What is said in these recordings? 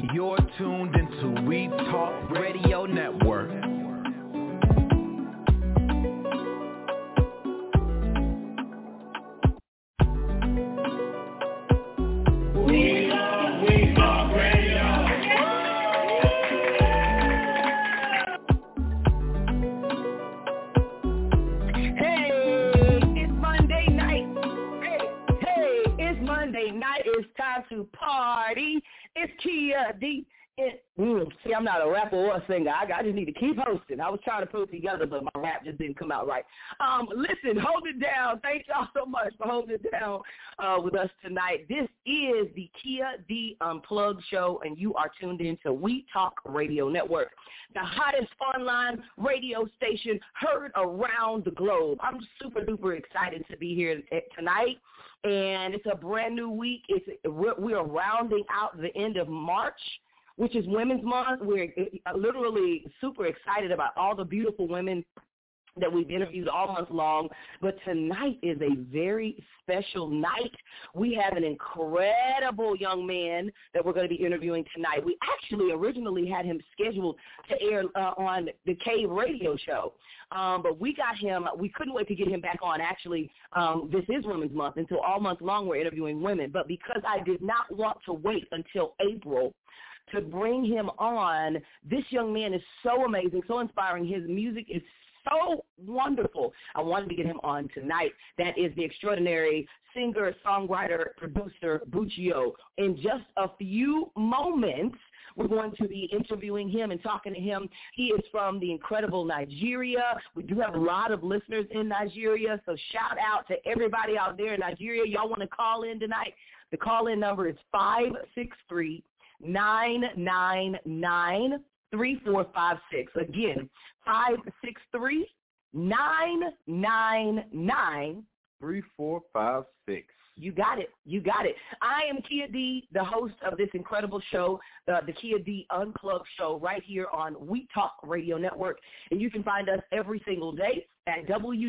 You're tuned into We Talk Radio Network. To party. It's Kia D. See, I'm not a rapper or a singer. I just need to keep hosting. I was trying to put it together, but my rap just didn't come out right. Listen, hold it down. Thank y'all so much for holding it down with us tonight. This is the Kia D Unplugged show, and you are tuned in to We Talk Radio Network, the hottest online radio station heard around the globe. I'm super duper excited to be here tonight. And it's a brand new week. We are rounding out the end of March, which is Women's Month. We're literally super excited about all the beautiful women that we've interviewed all month long. But tonight is a very special night. We have an incredible young man that we're going to be interviewing tonight. We actually originally had him scheduled to air on the Cave radio show. But we got him, we couldn't wait to get him back on. Actually, this is Women's Month, and so all month long we're interviewing women. But because I did not want to wait until April to bring him on, this young man is so amazing, so inspiring. His music is so wonderful. I wanted to get him on tonight. That is the extraordinary singer, songwriter, producer, Buccio. In just a few moments, we're going to be interviewing him and talking to him. He is from the incredible Nigeria. We do have a lot of listeners in Nigeria, so shout out to everybody out there in Nigeria. Y'all want to call in tonight? The call-in number is 563-999-3456. Again, 563-999-3456. You got it. You got it. I am Kia D, the host of this incredible show, the Kia D Unplugged show, right here on We Talk Radio Network. And you can find us every single day at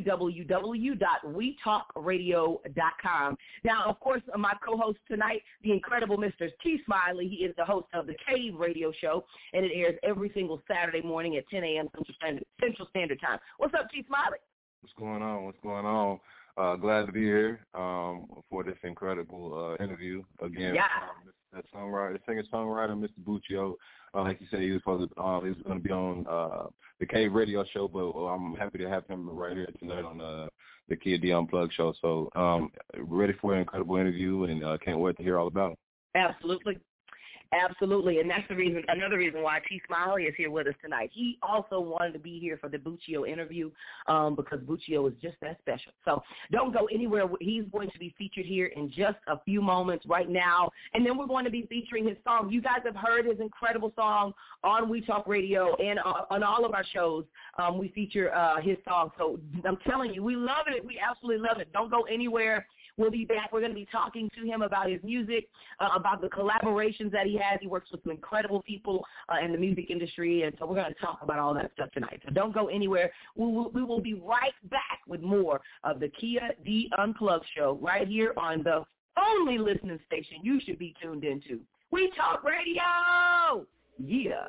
www.wetalkradio.com. Now, of course, my co-host tonight, the incredible Mr. T. Smiley. He is the host of the Cave radio show, and it airs every single Saturday morning at 10 a.m. Central Standard Time. What's up, T. Smiley? What's going on? What's going on? Glad to be here for this incredible interview again. Yeah. The singer-songwriter, Mr. Buccio. Like you said, he was going to be on the Cave radio show, but I'm happy to have him right here tonight on the Kid D Unplugged show. So ready for an incredible interview, and can't wait to hear all about it. Absolutely. Absolutely, and that's another reason why T. Smiley is here with us tonight. He also wanted to be here for the Buccio interview because Buccio is just that special. So don't go anywhere. He's going to be featured here in just a few moments right now, and then we're going to be featuring his song. You guys have heard his incredible song on We Talk Radio and on all of our shows. We feature his song. So I'm telling you, we love it. We absolutely love it. Don't go anywhere. We'll be back. We're going to be talking to him about his music, about the collaborations that he has. He works with some incredible people in the music industry, and so we're going to talk about all that stuff tonight. So don't go anywhere. We will be right back with more of the Kia D Unplugged show right here on the only listening station you should be tuned into, We Talk Radio. Yeah.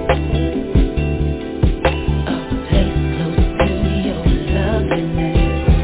Place close to your loveliness.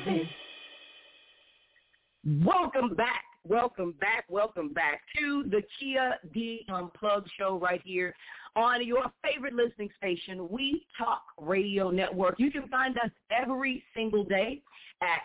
Welcome back. Welcome back to the Kia D Unplugged show right here on your favorite listening station, We Talk Radio Network. You can find us every single day at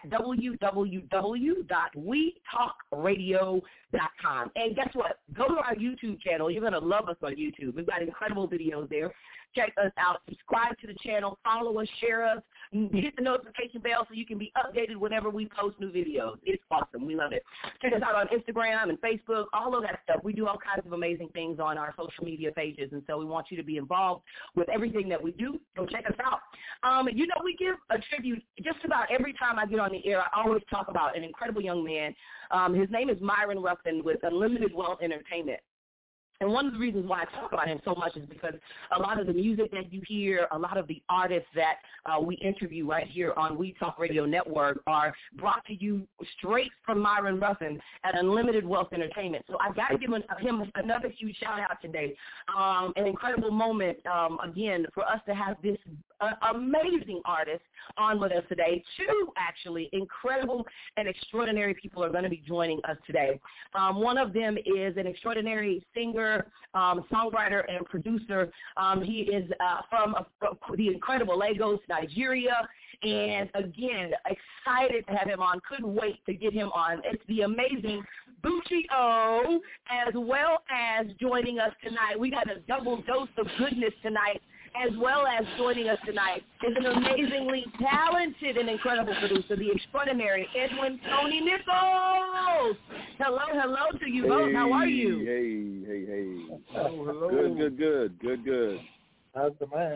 www.wetalkradio.com. And guess what? Go to our YouTube channel. You're going to love us on YouTube. We've got incredible videos there. Check us out. Subscribe to the channel. Follow us. Share us. Hit the notification bell so you can be updated whenever we post new videos. It's awesome. We love it. Check us out on Instagram and Facebook, all of that stuff. We do all kinds of amazing things on our social media pages, and so we want you to be involved with everything that we do. Go check us out. We give a tribute just about every time I get on the air. I always talk about an incredible young man. His name is Myron Ruffin with Unlimited Wealth Entertainment. And one of the reasons why I talk about him so much is because a lot of the music that you hear, a lot of the artists that we interview right here on We Talk Radio Network are brought to you straight from Myron Ruffin at Unlimited Wealth Entertainment. So I've got to give him another huge shout-out today. An incredible moment, again, for us to have this amazing artist on with us today. Two, actually, incredible and extraordinary people are going to be joining us today. One of them is an extraordinary singer, songwriter, and producer. He is from the incredible Lagos, Nigeria, and again, excited to have him on. Couldn't wait to get him on. It's the amazing Bucci O, as well as joining us tonight. We got a double dose of goodness tonight. As well as joining us tonight is an amazingly talented and incredible producer, the extraordinary Edwin Tony Nichols. Hello to you both. How are you? Hey. Hello. Good. How's the man?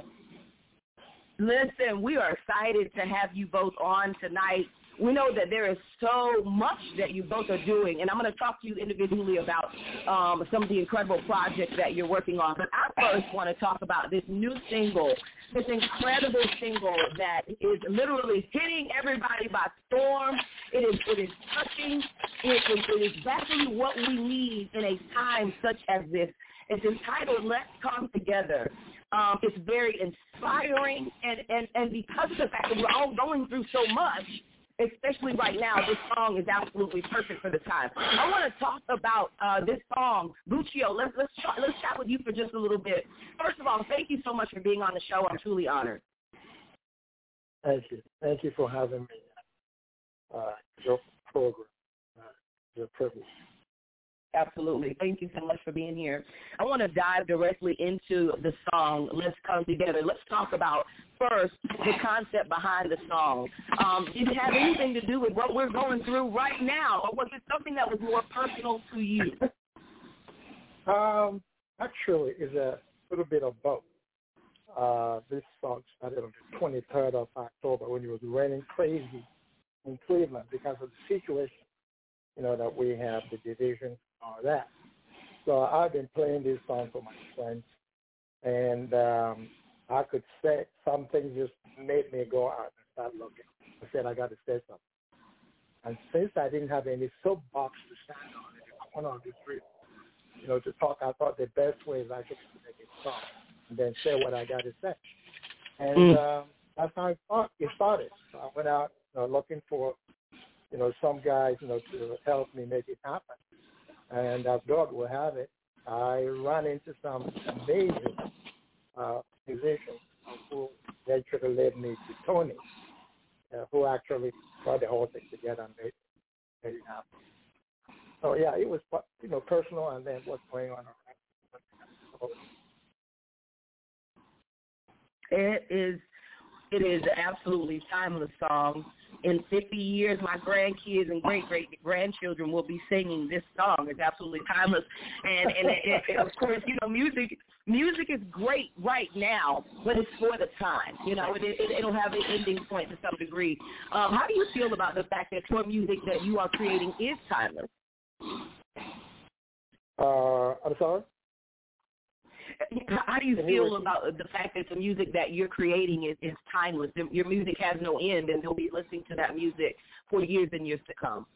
Listen, we are excited to have you both on tonight. We know that there is so much that you both are doing, and I'm going to talk to you individually about some of the incredible projects that you're working on. But I first want to talk about this new single, this incredible single that is literally hitting everybody by storm. It is touching. It is exactly what we need in a time such as this. It's entitled Let's Come Together. It's very inspiring, and because of the fact that we're all going through so much, especially right now, this song is absolutely perfect for the time. I want to talk about this song, Bucci O. Let's chat with you for just a little bit. First of all, thank you so much for being on the show. I'm truly honored. Thank you. Thank you for having me. Your program. It's a privilege. Absolutely. Thank you so much for being here. I want to dive directly into the song, Let's Come Together. Let's talk about, first, the concept behind the song. Did it have anything to do with what we're going through right now, or was it something that was more personal to you? Actually, it's a little bit of both. This song started on the 23rd of October when it was raining crazy in Cleveland because of the situation, that we have, the division, all that. So I've been playing this song for my friends, and I could say something just made me go out and start looking. I said, I got to say something. And since I didn't have any soapbox to stand on in the corner of the street, to talk, I thought the best way is actually to make a song and then say what I got to say. And that's how it started. So I went out looking for, some guys, to help me make it happen. And as God will have it, I ran into some amazing musicians who eventually led me to Tony, who actually got the whole thing together and made it happen. So, yeah, it was, personal, and then what's going on around. It is absolutely timeless song. In 50 years, my grandkids and great-great-grandchildren will be singing this song. It's absolutely timeless. And of course, music is great right now, but it's for the time. It'll have an ending point to some degree. How do you feel about the fact that your music that you are creating is timeless? I'm sorry? How do you feel about the fact that the music that you're creating is timeless? Your music has no end, and they'll be listening to that music for years and years to come.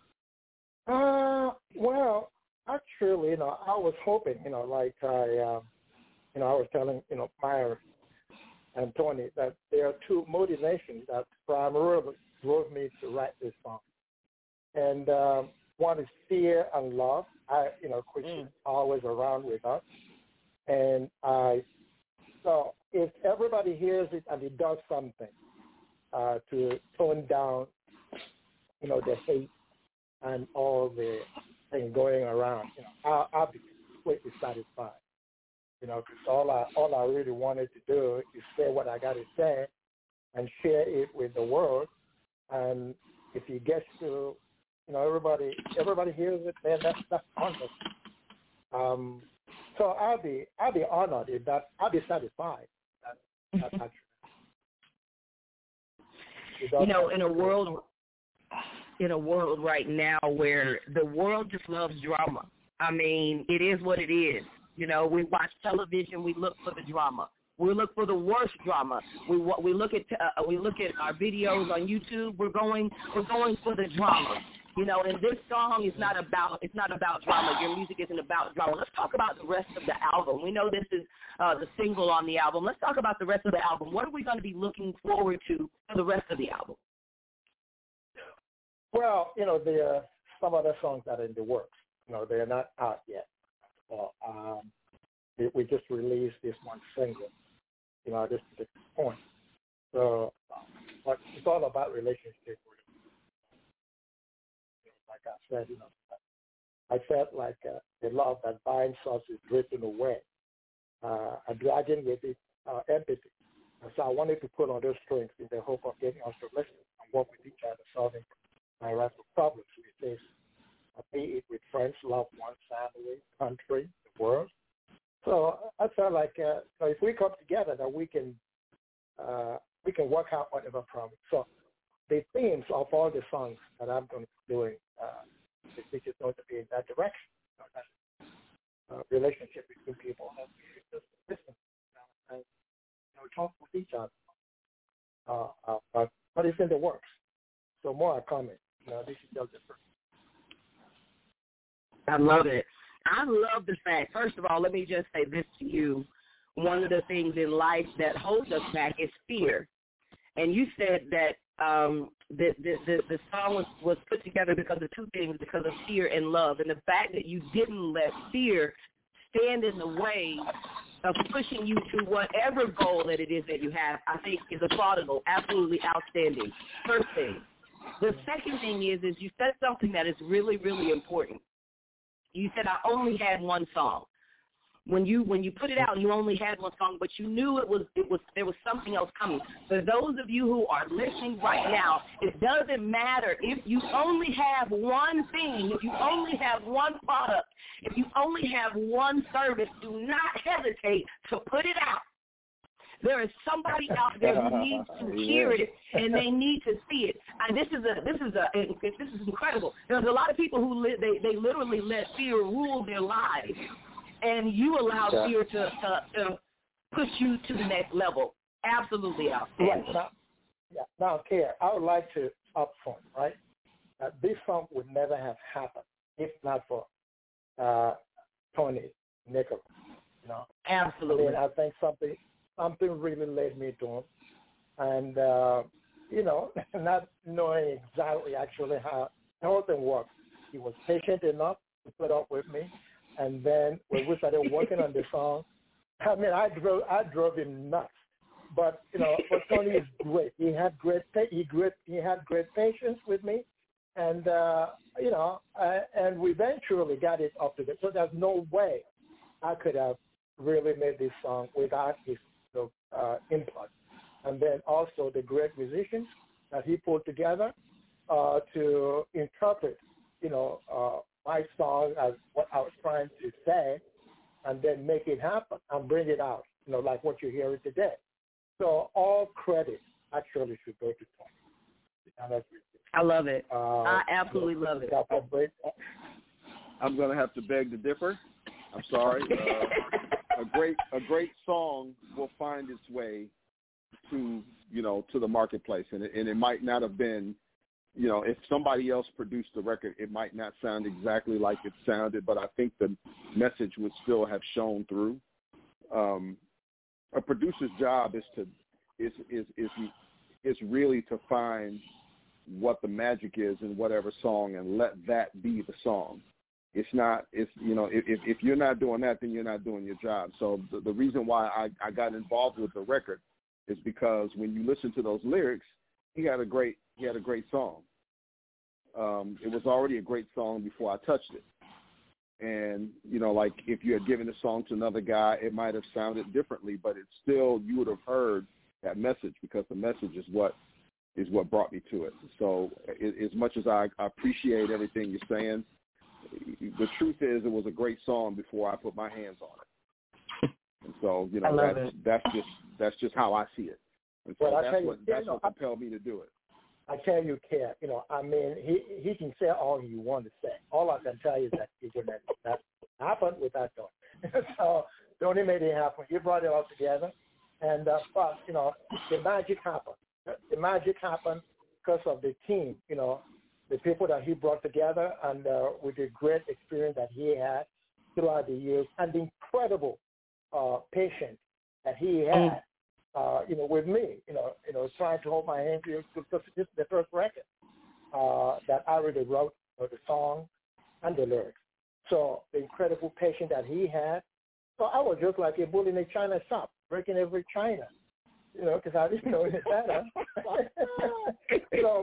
Well, actually, I was hoping, like I was telling, Myron and Tony, that there are two motivations that primarily drove me to write this song. And one is fear and love. Christian always around with us. And so if everybody hears it and it does something to tone down, the hate and all the thing going around, I'll be completely satisfied. Because all I really wanted to do is say what I got to say and share it with the world. And if it gets to, everybody hears it, then that's wonderful. So I'll be honored if that. I'll be satisfied. That's in a world right now where the world just loves drama. I mean, it is what it is. We watch television, we look for the drama. We look for the worst drama. We look at our videos on YouTube. We're going for the drama. And this song is not about drama. Your music isn't about drama. Let's talk about the rest of the album. We know this is the single on the album. Let's talk about the rest of the album. What are we going to be looking forward to for the rest of the album? Well, there are some other songs that are in the works. They're not out yet. Well, we just released this one single, at this particular point. So, but it's all about relationship. Like I said, I felt like the love that binds us is drifting away, and dragging with it empathy. And so I wanted to put on those strings in the hope of getting us to listen and work with each other, solving myriad problems we face, be it with friends, loved ones, family, country, the world. So I felt like if we come together, that we can work out whatever problem. So the themes of all the songs that I'm going to be doing, which is going to be in that direction, that relationship between people, and we just listen and talk with each other. But it's in the works, so more are coming. This is just the first. I love it. I love the fact, first of all, let me just say this to you. One of the things in life that holds us back is fear. And you said that the song was put together because of two things, because of fear and love. And the fact that you didn't let fear stand in the way of pushing you to whatever goal that it is that you have, I think is applaudable, absolutely outstanding. First thing. The second thing is you said something that is really, really important. You said I only had one song. When you put it out, you only had one song, but you knew there was something else coming. For those of you who are listening right now, it doesn't matter if you only have one thing, if you only have one product, if you only have one service, do not hesitate to put it out. There is somebody out there who needs to hear it, and they need to see it. And this is incredible. There's a lot of people who they literally let fear rule their lives, and you allow fear to push you to the next level. Absolutely outstanding. Right. Now, Kara, I would like to upfront, right? This song would never have happened if not for Tony Nicholas. Absolutely. I think something really led me to him, and not knowing exactly actually how the whole thing works, he was patient enough to put up with me, and then when we started working on the song, I mean, I drove him nuts, but but Tony is great. He had great patience with me, and and we eventually got it up to it. So there's no way I could have really made this song without his input, and then also the great musicians that he put together to interpret, my song as what I was trying to say, and then make it happen and bring it out, like what you're hearing today. So all credit actually should go to Tony. I love it. I absolutely love it. I'm going to have to beg to differ. I'm sorry. A great song will find its way to to the marketplace, and it might not have been, if somebody else produced the record, it might not sound exactly like it sounded, but I think the message would still have shown through. A producer's job is really to find what the magic is in whatever song and let that be the song. It's not, it's, you know, if you're not doing that, then you're not doing your job. So the reason why I got involved with the record is because when you listen to those lyrics, he had a great song. It was already a great song before I touched it. And, you know, like if you had given the song to another guy, it might have sounded differently, but it's still, you would have heard that message because the message is what brought me to it. So as much as I appreciate everything you're saying, the truth is it was a great song before I put my hands on it. And so, you know, that's just how I see it. And so that's what compelled me to do it. I tell you, Kat, you know, I mean, he can say all he wants to say. All I can tell you is that he wouldn't have that happen without Tony. So Tony made it happen. You brought it all together. And, but, you know, the magic happened. The magic happened because of the team, you know, the people that he brought together and with the great experience that he had throughout the years and the incredible patience that he had. You know, with me, you know, trying to hold my hand because this is the first record that I really wrote the song and the lyrics. So the incredible patience that he had. So I was just like a bull in a china shop, breaking every china, you know, because I didn't know any better. So,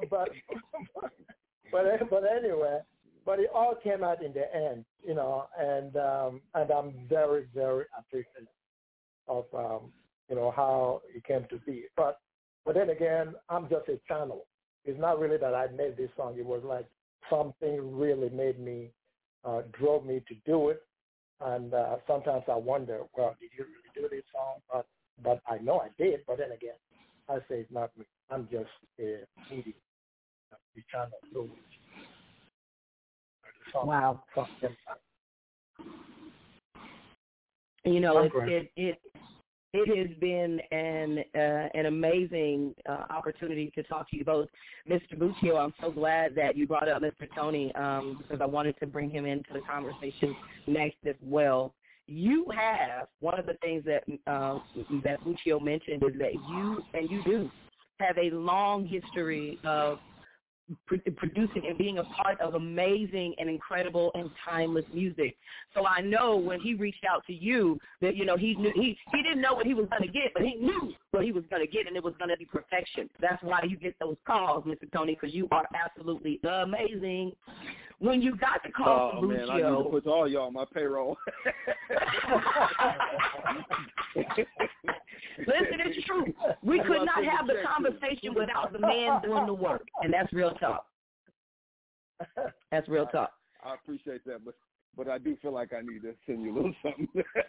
but anyway, but it all came out in the end, you know, and I'm very, very appreciative of you know, how it came to be. But then again, I'm just a channel. It's not really that I made this song. It was like something really made me, drove me to do it. And sometimes I wonder, well, did you really do this song? But I know I did. But then again, I say it's not me. I'm just a medium, a channel through which the song. Wow. You know, it has been an amazing opportunity to talk to you both. Mr. Buccio, I'm so glad that you brought up Mr. Tony because I wanted to bring him into the conversation next as well. You have, one of the things that Buccio mentioned is that you do have a long history of producing and being a part of amazing and incredible and timeless music. So I know when he reached out to you that, you know, he didn't know what he was going to get, but he knew what he was going to get, and it was going to be perfection. That's why you get those calls, Mr. Tony, because you are absolutely amazing. When you got the call from Buccio, man, I need to put all y'all on my payroll. Listen, it's true. We could not have the conversation without the man doing the work, and that's real talk. That's real talk. I appreciate that, but I do feel like I need to send you a little something.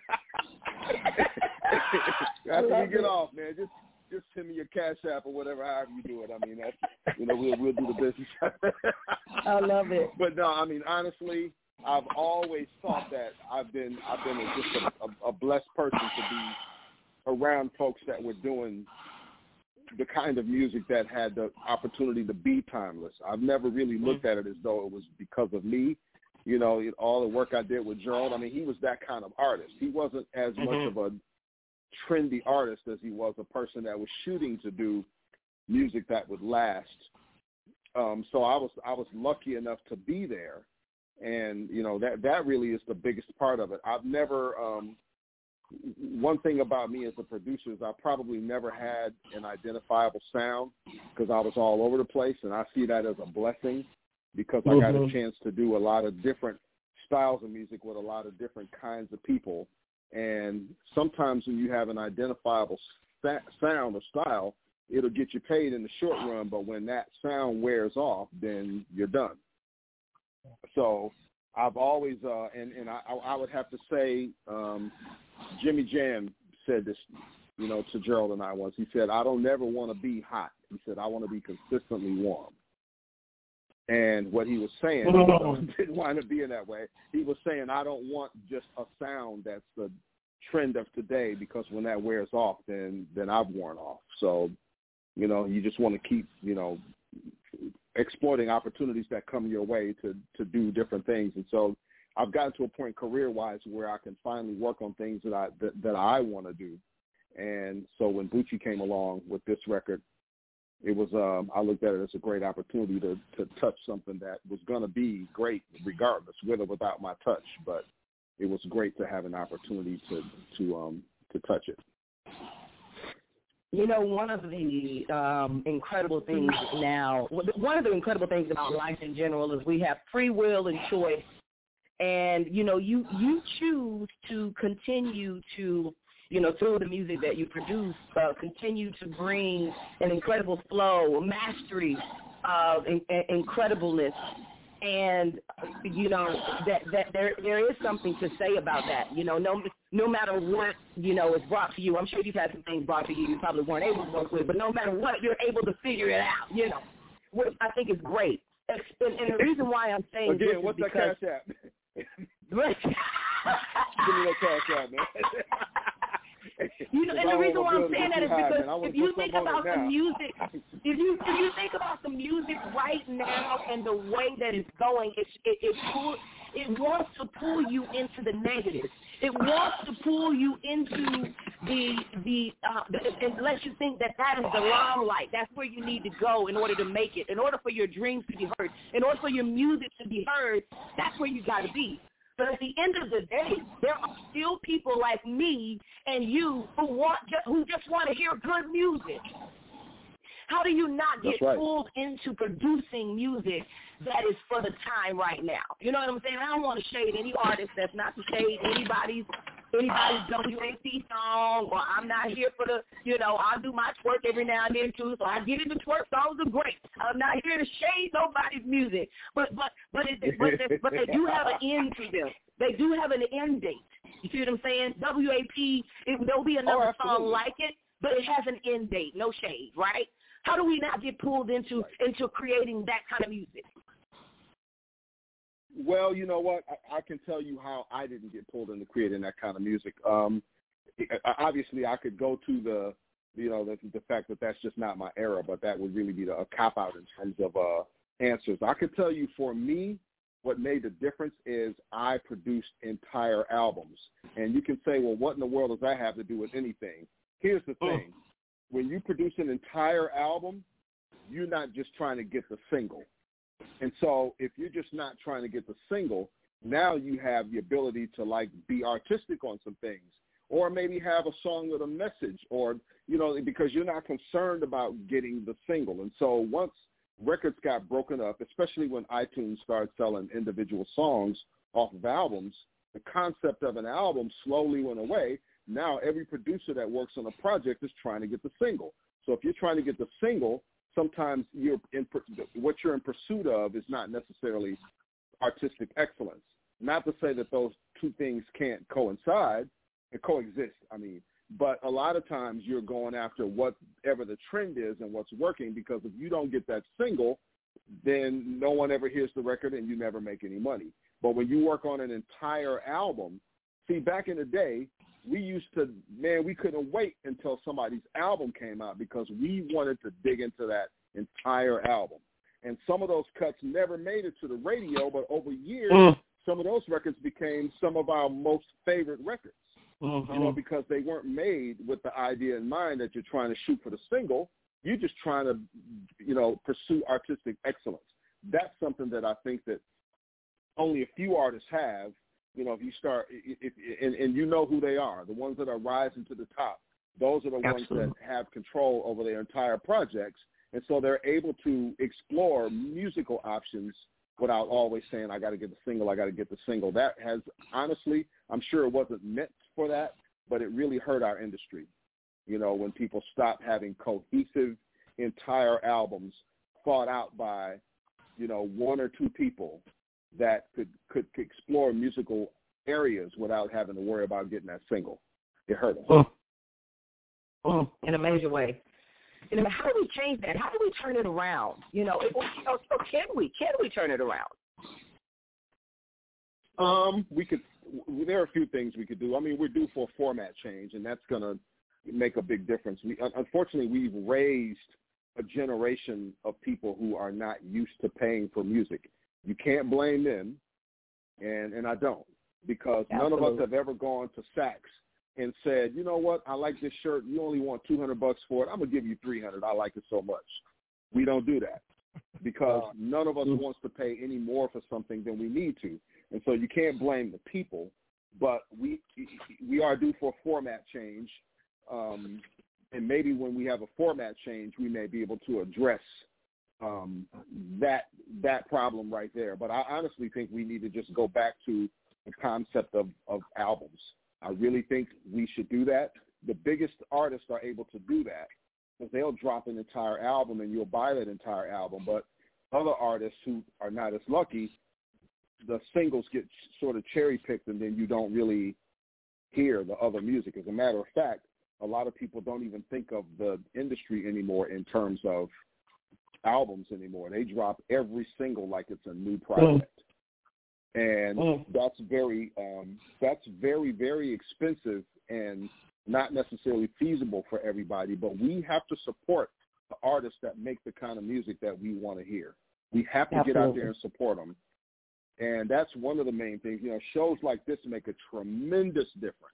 After we get off, man, just send me your Cash App or whatever, however you do it. I mean, that's, you know, we'll do the business. I love it. But no, I mean, honestly, I've always thought that I've been just a blessed person to be around folks that were doing the kind of music that had the opportunity to be timeless. I've never really looked at it as though it was because of me. You know, all the work I did with Gerald, I mean, he was that kind of artist. He wasn't as much of a trendy artist as he was a person that was shooting to do music that would last. So I was lucky enough to be there. And, you know, that really is the biggest part of it. I've never one thing about me as a producer is I probably never had an identifiable sound because I was all over the place, and I see that as a blessing because I got a chance to do a lot of different styles of music with a lot of different kinds of people. And sometimes when you have an identifiable sound or style, it'll get you paid in the short run, but when that sound wears off, then you're done. So I've always, and I would have to say, Jimmy Jam said this, you know, to Gerald and I once. He said, I don't never want to be hot. He said, I want to be consistently warm. And what he was saying, didn't wind up being that way. He was saying, I don't want just a sound that's the trend of today because when that wears off, then I've worn off. So, you know, you just want to keep, you know, exploiting opportunities that come your way to do different things. And so I've gotten to a point career-wise where I can finally work on things that I want to do. And so when Bucci came along with this record, I looked at it as a great opportunity to touch something that was going to be great regardless, with or without my touch. But it was great to have an opportunity to touch it. You know, one of the incredible things about life in general is we have free will and choice. And, you know, you choose to continue to, you know, through the music that you produce, continue to bring an incredible flow, mastery, incredibleness. And, you know, that there is something to say about that. You know, no matter what, you know, is brought to you. I'm sure you've had some things brought to you probably weren't able to work with, but no matter what, you're able to figure it out, you know, which I think is great. And the reason why I'm saying again, this what's is because... that Cash App? Give me that Cash App, man. You know, and the reason why I'm saying that is because if you think about the music, if you think about the music right now and the way that it's going, it wants to pull you into the negative. It wants to pull you into the unless you think that is the limelight. That's where you need to go in order to make it. In order for your dreams to be heard, in order for your music to be heard, that's where you got to be. But at the end of the day, there are still people like me and you who just want to hear good music. How do you not get pulled into producing music that is for the time right now? You know what I'm saying? I don't want to shade any artist. That's not to shade anybody's WAP song, or I'm not here for the, you know, I do my twerk every now and then too, so I get into twerk songs are great. I'm not here to shade nobody's music, but they do have an end to them. They do have an end date. You see what I'm saying? WAP, there'll be another song like it, but it has an end date. No shade, right? How do we not get pulled into creating that kind of music? Well, you know what? I can tell you how I didn't get pulled into creating that kind of music. Obviously, I could go to the fact that that's just not my era, but that would really be a cop-out in terms of answers. I could tell you, for me, what made the difference is I produced entire albums. And you can say, well, what in the world does that have to do with anything? Here's the thing. When you produce an entire album, you're not just trying to get the single. And so if you're just not trying to get the single, now you have the ability to, like, be artistic on some things, or maybe have a song with a message, or, you know, because you're not concerned about getting the single. And so once records got broken up, especially when iTunes started selling individual songs off of albums, the concept of an album slowly went away. Now every producer that works on a project is trying to get the single. So if you're trying to get the single, sometimes what you're in pursuit of is not necessarily artistic excellence. Not to say that those two things can't coincide and coexist, but a lot of times you're going after whatever the trend is and what's working, because if you don't get that single, then no one ever hears the record and you never make any money. But when you work on an entire album, see, back in the day, we couldn't wait until somebody's album came out because we wanted to dig into that entire album. And some of those cuts never made it to the radio, but over years, some of those records became some of our most favorite records, you know, because they weren't made with the idea in mind that you're trying to shoot for the single. You're just trying to, you know, pursue artistic excellence. That's something that I think that only a few artists have. You know, if you start, and you know who they are, the ones that are rising to the top, those are the ones that have control over their entire projects. And so they're able to explore musical options without always saying, I got to get the single, I got to get the single. That has, honestly, I'm sure it wasn't meant for that, but it really hurt our industry. You know, when people stopped having cohesive entire albums thought out by, you know, one or two people that could explore musical areas without having to worry about getting that single. It hurt us. In a major way. You know, how do we change that? How do we turn it around? You know, or can we? Can we turn it around? We could. There are a few things we could do. I mean, we're due for a format change, and that's going to make a big difference. Unfortunately, we've raised a generation of people who are not used to paying for music. You can't blame them, and I don't, because none of us have ever gone to Saks and said, you know what, I like this shirt. You only want $200 for it. I'm gonna give you $300. I like it so much. We don't do that because none of us wants to pay any more for something than we need to. And so you can't blame the people, but we are due for a format change. And maybe when we have a format change, we may be able to address that problem right there. But I honestly think we need to just go back to the concept of albums. I really think we should do that. The biggest artists are able to do that because they'll drop an entire album and you'll buy that entire album. But other artists who are not as lucky, the singles get sort of cherry-picked and then you don't really hear the other music. As a matter of fact, a lot of people don't even think of the industry anymore in terms of albums anymore. They drop every single like it's a new project. And that's very, very expensive and not necessarily feasible for everybody. But we have to support the artists that make the kind of music that we want to hear. We have to get out there and support them. And that's one of the main things. You know, shows like this make a tremendous difference,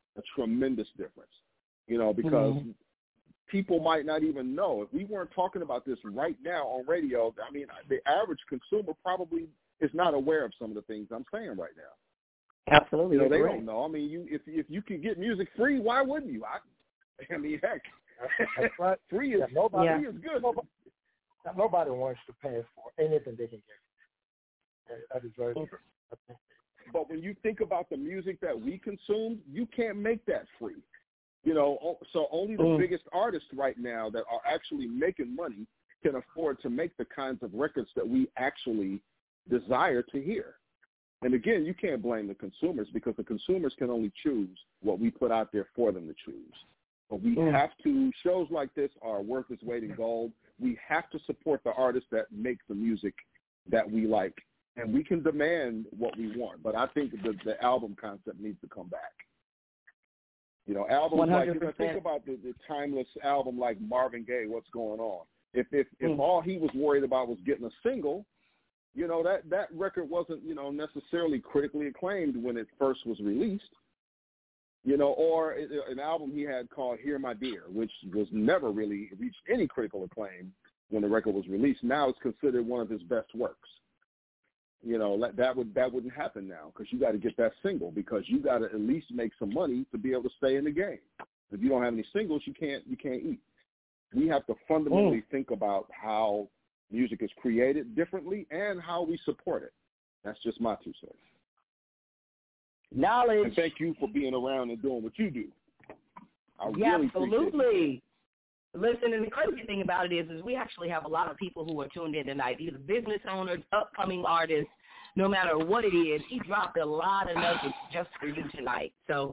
you know, because people might not even know. If we weren't talking about this right now on radio, I mean, the average consumer probably is not aware of some of the things I'm saying right now. Absolutely. You know, they don't know. I mean, if you can get music free, why wouldn't you? I mean, heck, that's right. free is good. Nobody wants to pay for anything they can get. That is very true. But when you think about the music that we consume, you can't make that free. You know, so only the biggest artists right now that are actually making money can afford to make the kinds of records that we actually desire to hear. And again, you can't blame the consumers because the consumers can only choose what we put out there for them to choose. But we have to, shows like this are worth its weight in gold. We have to support the artists that make the music that we like. And we can demand what we want. But I think the album concept needs to come back. You know, albums 100%. Like, you know, think about the timeless album like Marvin Gaye, What's Going On. If all he was worried about was getting a single, you know, that record wasn't, you know, necessarily critically acclaimed when it first was released. You know, or an album he had called Hear My Dear, which was never really reached any critical acclaim when the record was released. Now it's considered one of his best works. You know, that wouldn't happen now because you got to get that single because you got to at least make some money to be able to stay in the game. If you don't have any singles, you can't eat. We have to fundamentally think about how music is created differently and how we support it. That's just my 2 cents. Knowledge. And thank you for being around and doing what you do. I really absolutely. Listen, and the crazy thing about it is we actually have a lot of people who are tuned in tonight, either business owners, upcoming artists, no matter what it is. He dropped a lot of nuggets just for you tonight. So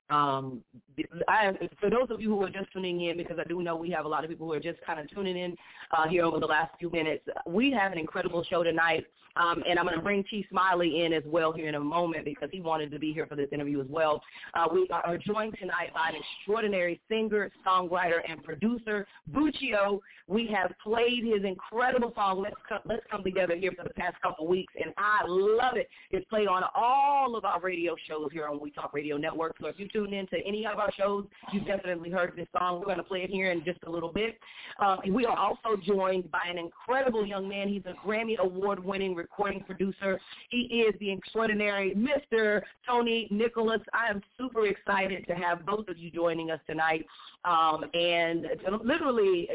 for those of you who are just tuning in, because I do know we have a lot of people who are just kind of tuning in here over the last few minutes, we have an incredible show tonight. And I'm going to bring T. Smiley in as well here in a moment because he wanted to be here for this interview as well. We are joined tonight by an extraordinary singer, songwriter, and producer, Buccio. We have played his incredible song, Let's Come Together, here for the past couple weeks, and I love it. It's played on all of our radio shows here on We Talk Radio Network. So if you tune in to any of our shows, you've definitely heard this song. We're going to play it here in just a little bit. We are also joined by an incredible young man. He's a Grammy Award-winning recording producer. He is the extraordinary Mr. Tony Nicholas. I am super excited to have both of you joining us tonight. And literally,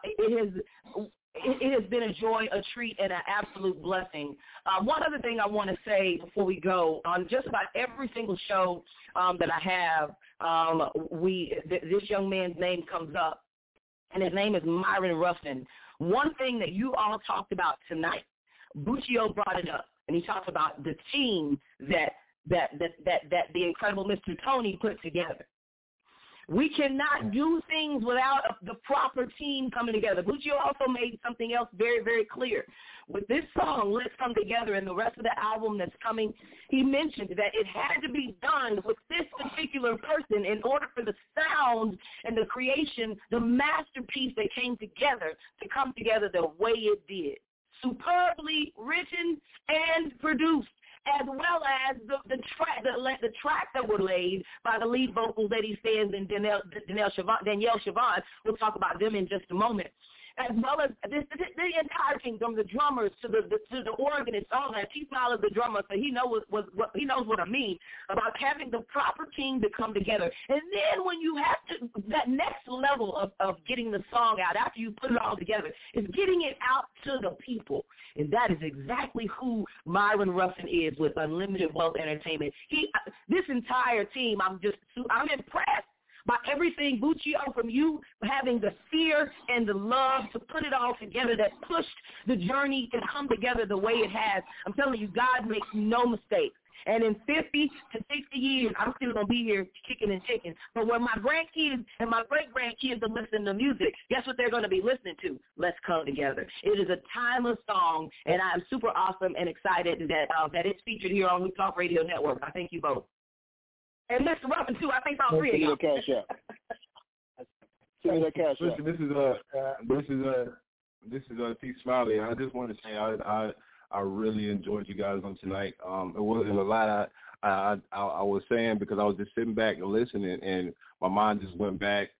it has been a joy, a treat, and an absolute blessing. One other thing I want to say before we go, on just about every single show that I have, this young man's name comes up, and his name is Myron Ruffin. One thing that you all talked about tonight, Buccio brought it up, and he talked about the team that the incredible Mr. Tony put together. We cannot do things without the proper team coming together. Buccio also made something else very, very clear. With this song, Let's Come Together, and the rest of the album that's coming, he mentioned that it had to be done with this particular person in order for the sound and the creation, the masterpiece that came together, to come together the way it did. Superbly written and produced, as well as the track that were laid by the lead vocals, Eddie Sands and Danielle Siobhan. We'll talk about them in just a moment. as well as the entire team, from the drummers to the organist, all that. T Smile is the drummer, so he knows what I mean about having the proper team to come together. And then when you have that next level of getting the song out after you put it all together is getting it out to the people. And that is exactly who Myron Ruffin is with Unlimited Wealth Entertainment. This entire team, I'm impressed by everything, Buccio, from you having the fear and the love to put it all together that pushed the journey to come together the way it has. I'm telling you, God makes no mistakes. And in 50 to 60 years, I'm still going to be here kicking and ticking. But when my grandkids and my great-grandkids are listening to music, guess what they're going to be listening to? Let's Come Together. It is a timeless song, and I'm super awesome and excited that it's featured here on We Talk Radio Network. I thank you both. And Mr. Ruffin, too. I think all three of y'all. Cash out. Cash out. Listen, this is T Smiley. I just want to say I really enjoyed you guys on tonight. It wasn't a lot I was saying because I was just sitting back and listening, and my mind just went back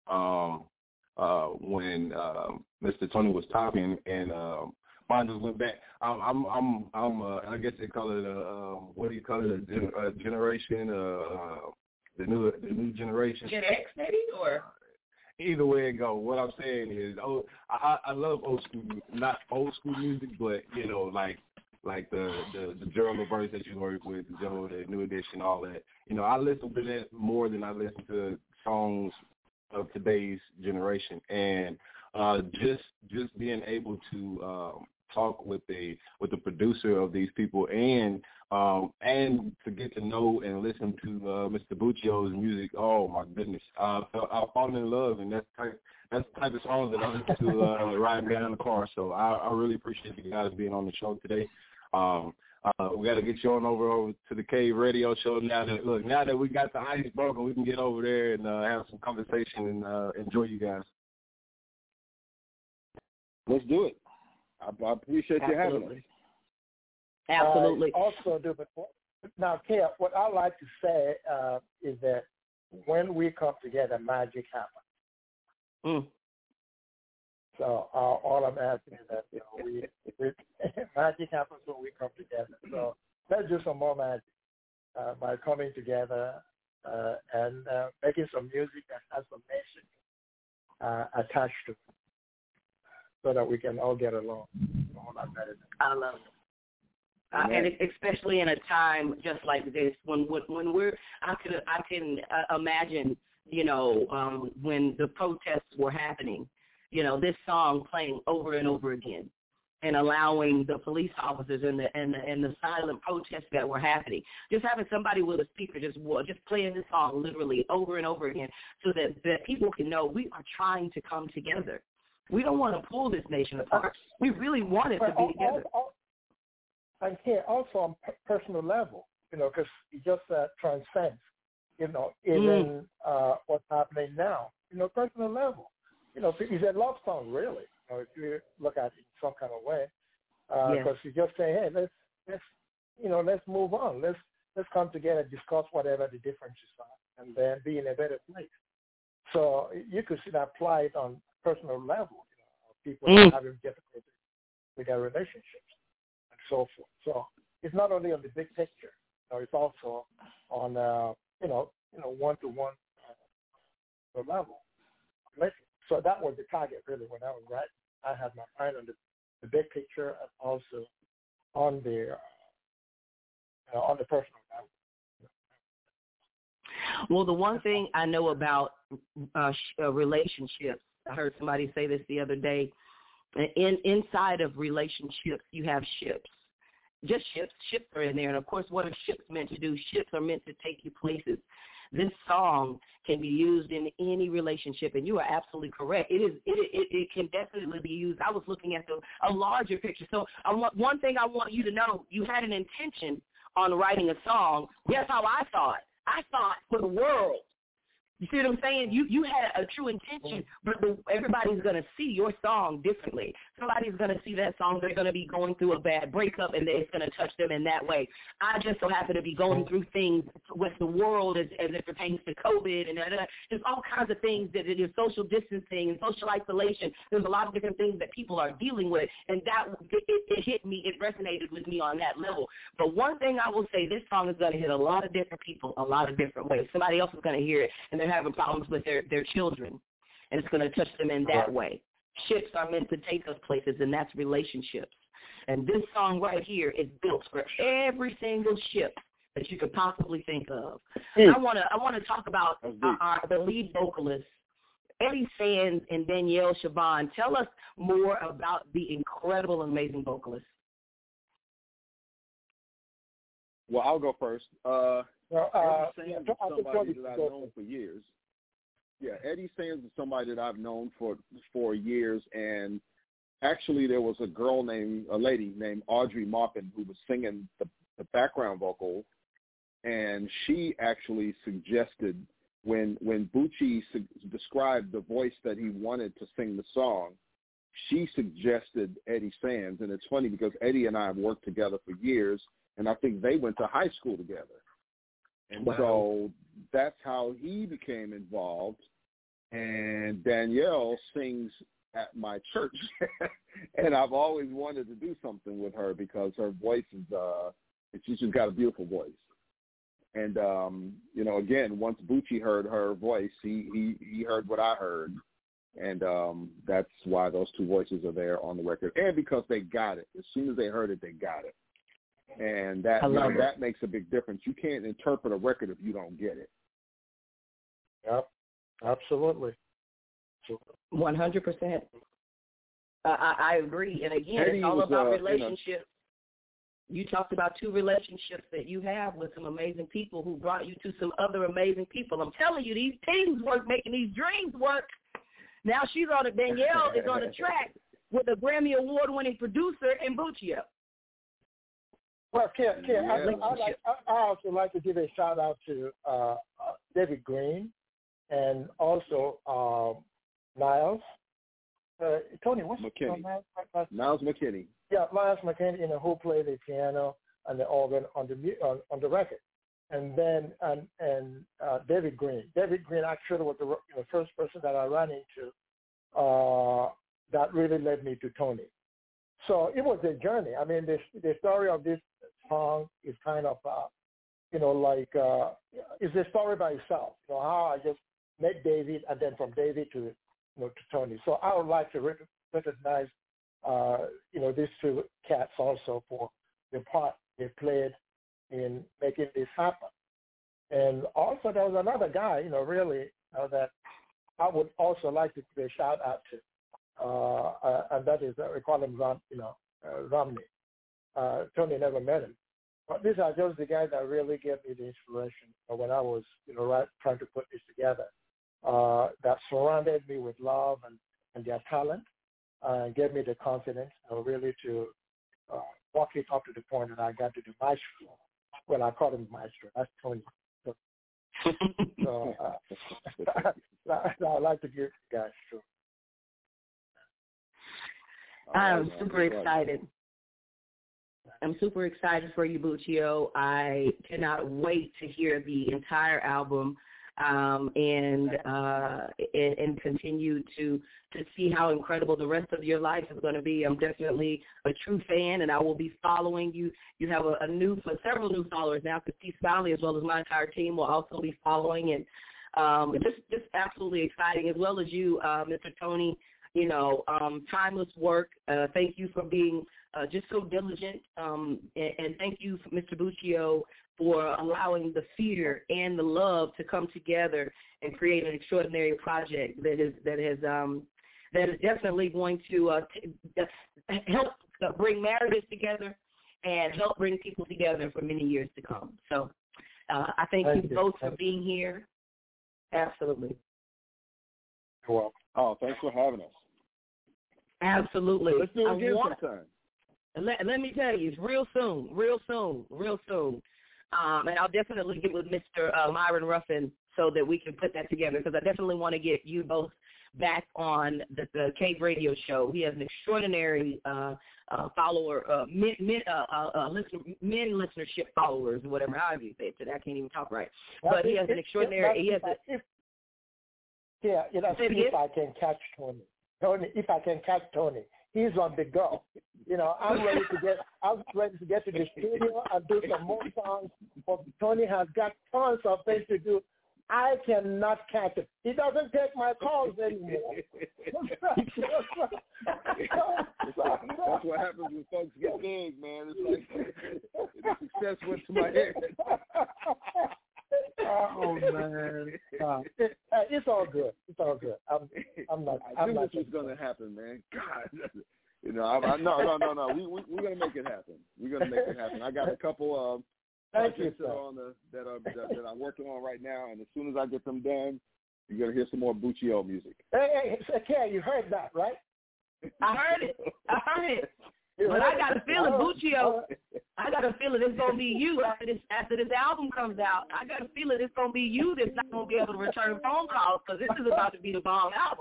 when Mr. Tony was talking, and mine just went back. I guess they call it what do you call it? A generation, the new generation. Gen X, maybe, or. Either way it go, what I'm saying is, I love old school, not old school music, but like the Gerald Levert that you work with, Joe, the New Edition, all that. I listen to that more than I listen to songs of today's generation, and just being able to talk with the producer of these people and to get to know and listen to Mr. Buccio's music. Oh my goodness, I've fallen in love, and that's the type of song that I listen to riding down in the car. So I really appreciate you guys being on the show today. We got to get you on over to the Cave Radio Show now that we got the ice broken, we can get over there and have some conversation and enjoy you guys. Let's do it. I appreciate you having us. Absolutely. Also, now, Kev, what I like to say is that when we come together, magic happens. So all I'm asking is that we magic happens when we come together. So let's do some more magic by coming together and making some music that has some message attached to it, so that we can all get along. I love it. And especially in a time just like this, when I can imagine, when the protests were happening, this song playing over and over again, and allowing the police officers and the silent protests that were happening, just having somebody with a speaker just playing this song literally over and over again, so that people can know we are trying to come together. We don't want to pull this nation apart. We really want it to be together. And here also on personal level, because it just transcends, even what's happening now. Personal level. It's a love song, really. If you look at it in some kind of way, because you just say, hey, let's move on. Let's come together, discuss whatever the differences are, and then be in a better place. So you could see that applied on personal level. People having difficulty with their relationships and so forth. So it's not only on the big picture. It's also on one-to-one level. So that was the target really when I was writing. I had my mind on the big picture and also on the personal level. Well, the one thing I know about relationships, I heard somebody say this the other day, inside of relationships you have ships. Just ships. Ships are in there. And, of course, what are ships meant to do? Ships are meant to take you places. This song can be used in any relationship, and you are absolutely correct. It can definitely be used. I was looking at a larger picture. So one thing I want you to know, you had an intention on writing a song. Guess how I saw it? I saw it for the world. You see what I'm saying? You had a true intention, but everybody's going to see your song differently. Somebody's going to see that song. They're going to be going through a bad breakup, and it's going to touch them in that way. I just so happen to be going through things with the world as it pertains to COVID, and there's all kinds of things that it is social distancing and social isolation. There's a lot of different things that people are dealing with, and that it hit me. It resonated with me on that level. But one thing I will say, this song is going to hit a lot of different people a lot of different ways. Somebody else is going to hear it, and they're having problems with their children, and it's going to touch them in that way. Ships are meant to take us places, and that's relationships. And this song right here is built for every single ship that you could possibly think of. I want to talk about the lead vocalists, Eddie Sands and Danielle Siobhan. Tell us more about the incredible, amazing vocalists. Well, I'll go first. Eddie Sands is somebody that I've known for years. Yeah, Eddie Sands is somebody that I've known for years, and actually there was a lady named Audrey Maupin who was singing the background vocal, and she actually suggested when Bucci described the voice that he wanted to sing the song, she suggested Eddie Sands, and it's funny because Eddie and I have worked together for years, and I think they went to high school together. And so that's how he became involved. And Danielle sings at my church. And I've always wanted to do something with her because her voice is, she's just got a beautiful voice. And, again, once Bucci heard her voice, he heard what I heard. And that's why those two voices are there on the record. And because they got it. As soon as they heard it, they got it. And that makes a big difference. You can't interpret a record if you don't get it. Yep, absolutely. 100%. I agree. And again, it's all about relationships. You talked about two relationships that you have with some amazing people who brought you to some other amazing people. I'm telling you, these teams work making these dreams work. Now Danielle is on the track with a Grammy Award-winning producer in Bucci. Well, I also like to give a shout out to David Green and also Niles. Tony, what's McKinney? Niles McKinney. Yeah, Niles McKinney, who played the piano and the organ on the record, and then David Green. David Green actually was the first person that I ran into that really led me to Tony. So it was a journey. I mean, the story of this song is kind of, it's a story by itself. How I just met David, and then from David to Tony. So I would like to recognize, these two cats also for the part they played in making this happen. And also there was another guy, that I would also like to give a shout out to. And that is, we call him Romney. Tony never met him. But these are just the guys that really gave me the inspiration when I was, trying to put this together. That surrounded me with love and their talent, and gave me the confidence, really to walk it up to the point that I got to the maestro. Well, I call him maestro. That's Tony. So I'd like to give you guys too. I'm super excited. I'm super excited for you, Bucci. I cannot wait to hear the entire album and continue to see how incredible the rest of your life is going to be. I'm definitely a true fan, and I will be following you. You have several new followers now, because Steve Smiley, as well as my entire team, will also be following, and just absolutely exciting, as well as you, Mr. Tony. Timeless work. Thank you for being just so diligent, and thank you, Mr. Bucci, for allowing the fear and the love to come together and create an extraordinary project that is definitely going to help bring marriages together and help bring people together for many years to come. So I thank you both for being here. Absolutely. You're welcome. Oh, thanks for having us. Absolutely. Let's do it again sometime. Let me tell you, it's real soon. And I'll definitely get with Mr. Myron Ruffin so that we can put that together, because I definitely want to get you both back on the Cave Radio Show. He has an extraordinary follower, men listenership followers, whatever, however you say it today. I can't even talk right. But he has an extraordinary, if I can catch Tony, if I can catch Tony, he's on the go. I'm ready to get to the studio and do some more songs. But Tony has got tons of things to do. I cannot catch it. He doesn't take my calls anymore. That's what happens when folks get big, man. It's like the success went to my head. Oh man, it's all good. It's all good. I'm not. I knew this was going to happen, man. God, no. We're going to make it happen. We're going to make it happen. I got a couple of projects that I'm working on right now, and as soon as I get them done, you're going to hear some more Buccio music. Hey, you heard that, right? I heard it. But I got a feeling, Buccio, I got a feeling it's going to be you after this album comes out. I got a feeling it's going to be you that's not going to be able to return phone calls, because this is about to be the bomb album.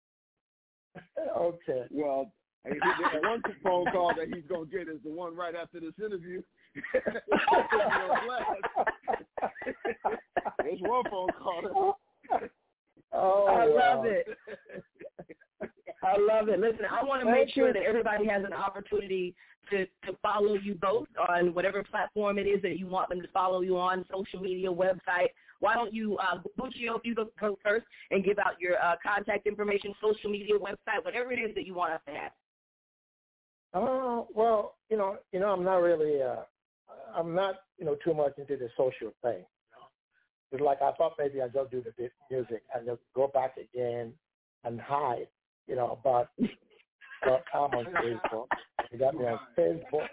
Okay. Well, the one phone call that he's going to get is the one right after this interview. There's one phone call. I love it. I love it. Listen, I want to make sure that everybody has an opportunity to follow you both on whatever platform it is that you want them to follow you on, social media, website. Why don't you, Buccio, if you go first and give out your contact information, social media, website, whatever it is that you want us to have. Well, I'm not really, I'm not, too much into the social thing. It's like I thought maybe I'd just do the music and just go back again and hide, but I'm on Facebook. They got me on Facebook.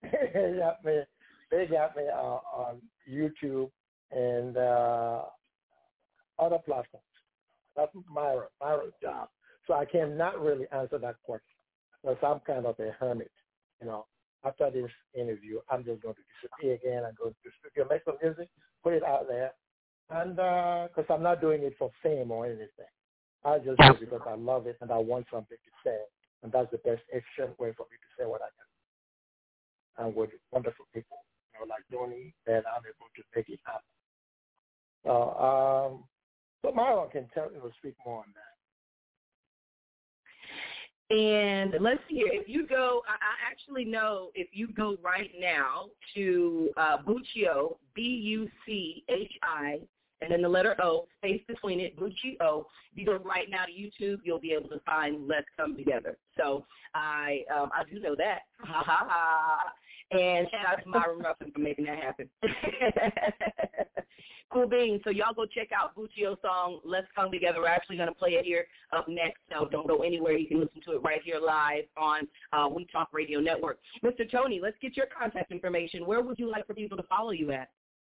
They got me on YouTube and other platforms. That's Myra's job. So I cannot really answer that question because I'm kind of a hermit, After this interview, I'm just going to disappear again and go to the studio, make some music, put it out there. And because I'm not doing it for fame or anything. I just do it because I love it and I want something to say. And that's the best efficient way for me to say what I can. And with wonderful people, like Tony, then I'm able to make it happen. So Myra can speak more on that. And let's see here. If you go, I actually know if you go right now to Buccio, Buchi, and then the letter O, space between it, Buccio. You go right now to YouTube, you'll be able to find Let's Come Together. So I do know that. Ha, ha, ha. And shout out to Myra Ruffin for making that happen. Cool beans. So y'all go check out Buccio's song, Let's Come Together. We're actually going to play it here up next, so don't go anywhere. You can listen to it right here live on We Talk Radio Network. Mr. Tony, let's get your contact information. Where would you like for people to follow you at?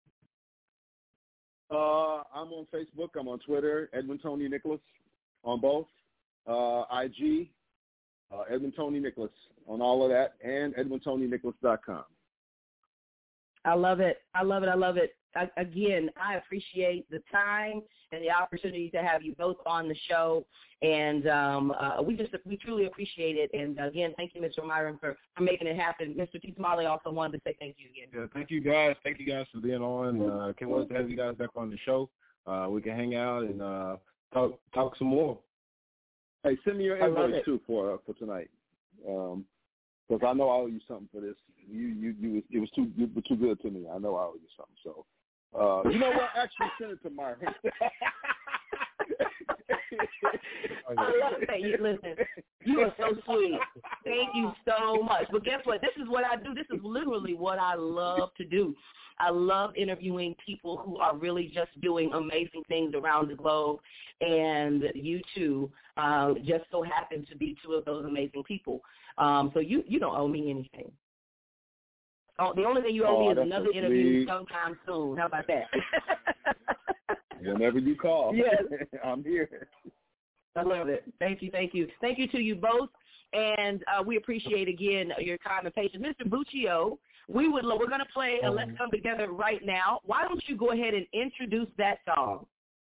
I'm on Facebook. I'm on Twitter, Edwin Tony Nicholas on both. IG, Edwin Tony Nicholas on all of that, and EdwinTonyNicholas.com. I love it. I love it. I love it. Again, I appreciate the time and the opportunity to have you both on the show, and we truly appreciate it. And again, thank you, Mr. Myron, for making it happen. Mr. T. Smalley also wanted to say thank you again. Yeah, thank you guys. Thank you guys for being on. Can't wait to have you guys back on the show. We can hang out and talk some more. Hey, send me your invoice too for tonight, because I know I owe you something for this. You were too good to me. I know I owe you something. So, you know what? Actually, send it to Myron. I love that. Listen, you are so sweet. Thank you so much. But guess what? This is what I do. This is literally what I love to do. I love interviewing people who are really just doing amazing things around the globe, and you two just so happen to be two of those amazing people. So you don't owe me anything. The only thing you owe me is another interview sometime soon. How about that? Whenever you call, yes. I'm here. I love it. Thank you, thank you. Thank you to you both, and we appreciate, again, your time and patience. Mr. Buccio, we're going to play Let's Come Together right now. Why don't you go ahead and introduce that song?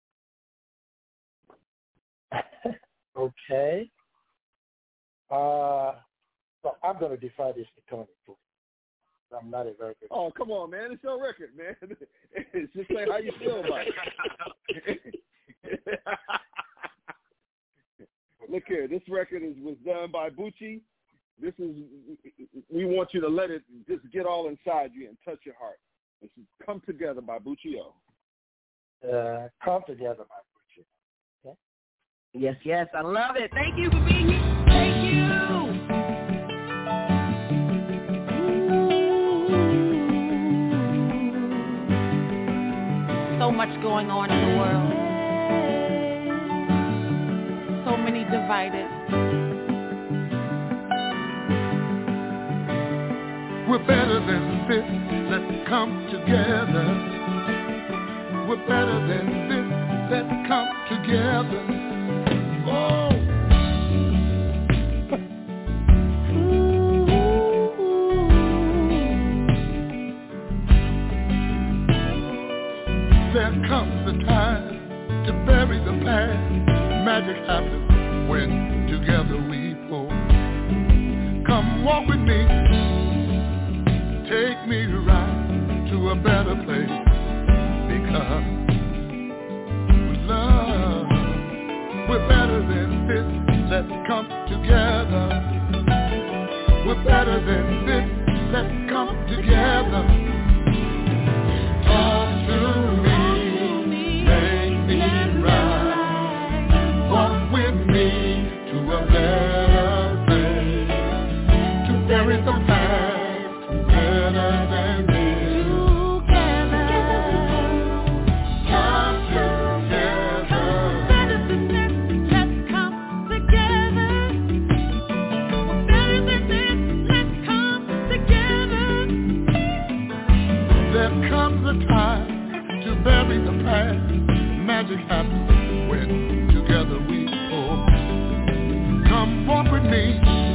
Okay. So I'm going to defy this to Tony, please. I'm not a very good. Oh, come on, man. It's your record, man. It's just like how you feel about it. Look here. This record was done by Bucci. We want you to let it just get all inside you and touch your heart. This is Come Together by Bucci O. Come Together by Bucci. Okay? Yes. I love it. Thank you for being here. Thank you. So much going on in the world. So many divided. We're better than this. Let's come together. We're better than this. Let's come together. Oh. There comes the time to bury the past. Magic happens when together we pull. Come walk with me. Take me right to a better place. Because with love, we're better than this. Let's come together. We're better than this. Let's come together. Talk to me. Make me right. Walk with me to a better place. To bury the past. Better than this. Bury the past. Magic happens when together we pull. Come walk with me.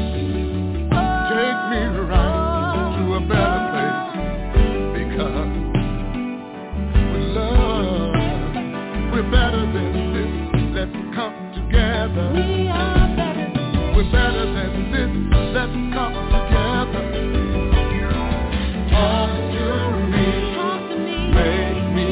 Take me right to a better place. Because with love, we're better than this. Let's come together. We are better. We're better than this. Let's come together. Talk to me. Make me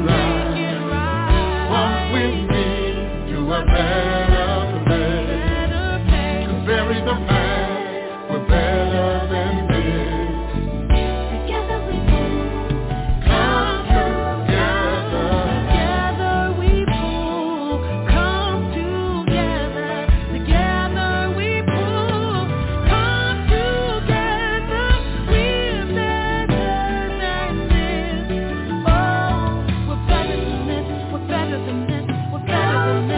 a better place. To bury the past, we're better than this. Together we pull. Come together. Together we pull. Come together. Together we pull. Come together. We're better than this. Oh, we're better than this. We're better than this. We're better than this.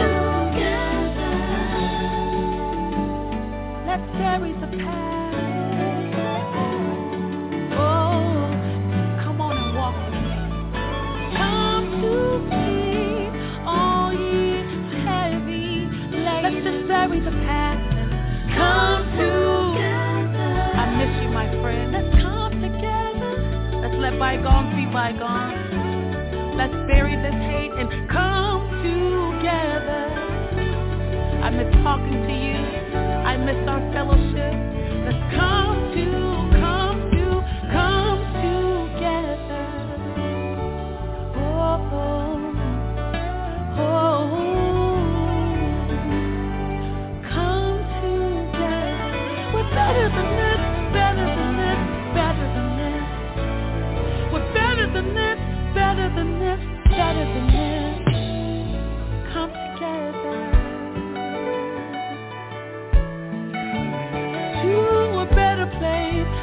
Let's bury the past. Oh, come on and walk with me. Come to me, all ye heavy laden. Let's just bury the past and come together. I miss you, my friend. Let's come together. Let's let bygones be bygones. Let's bury this hate and come together. I miss talking to you. I miss our fellowship. Let's come together. Oh, come together. We're better than this, better than this, better than this. We're better than this, better than this, better than this. Come together. To a better place.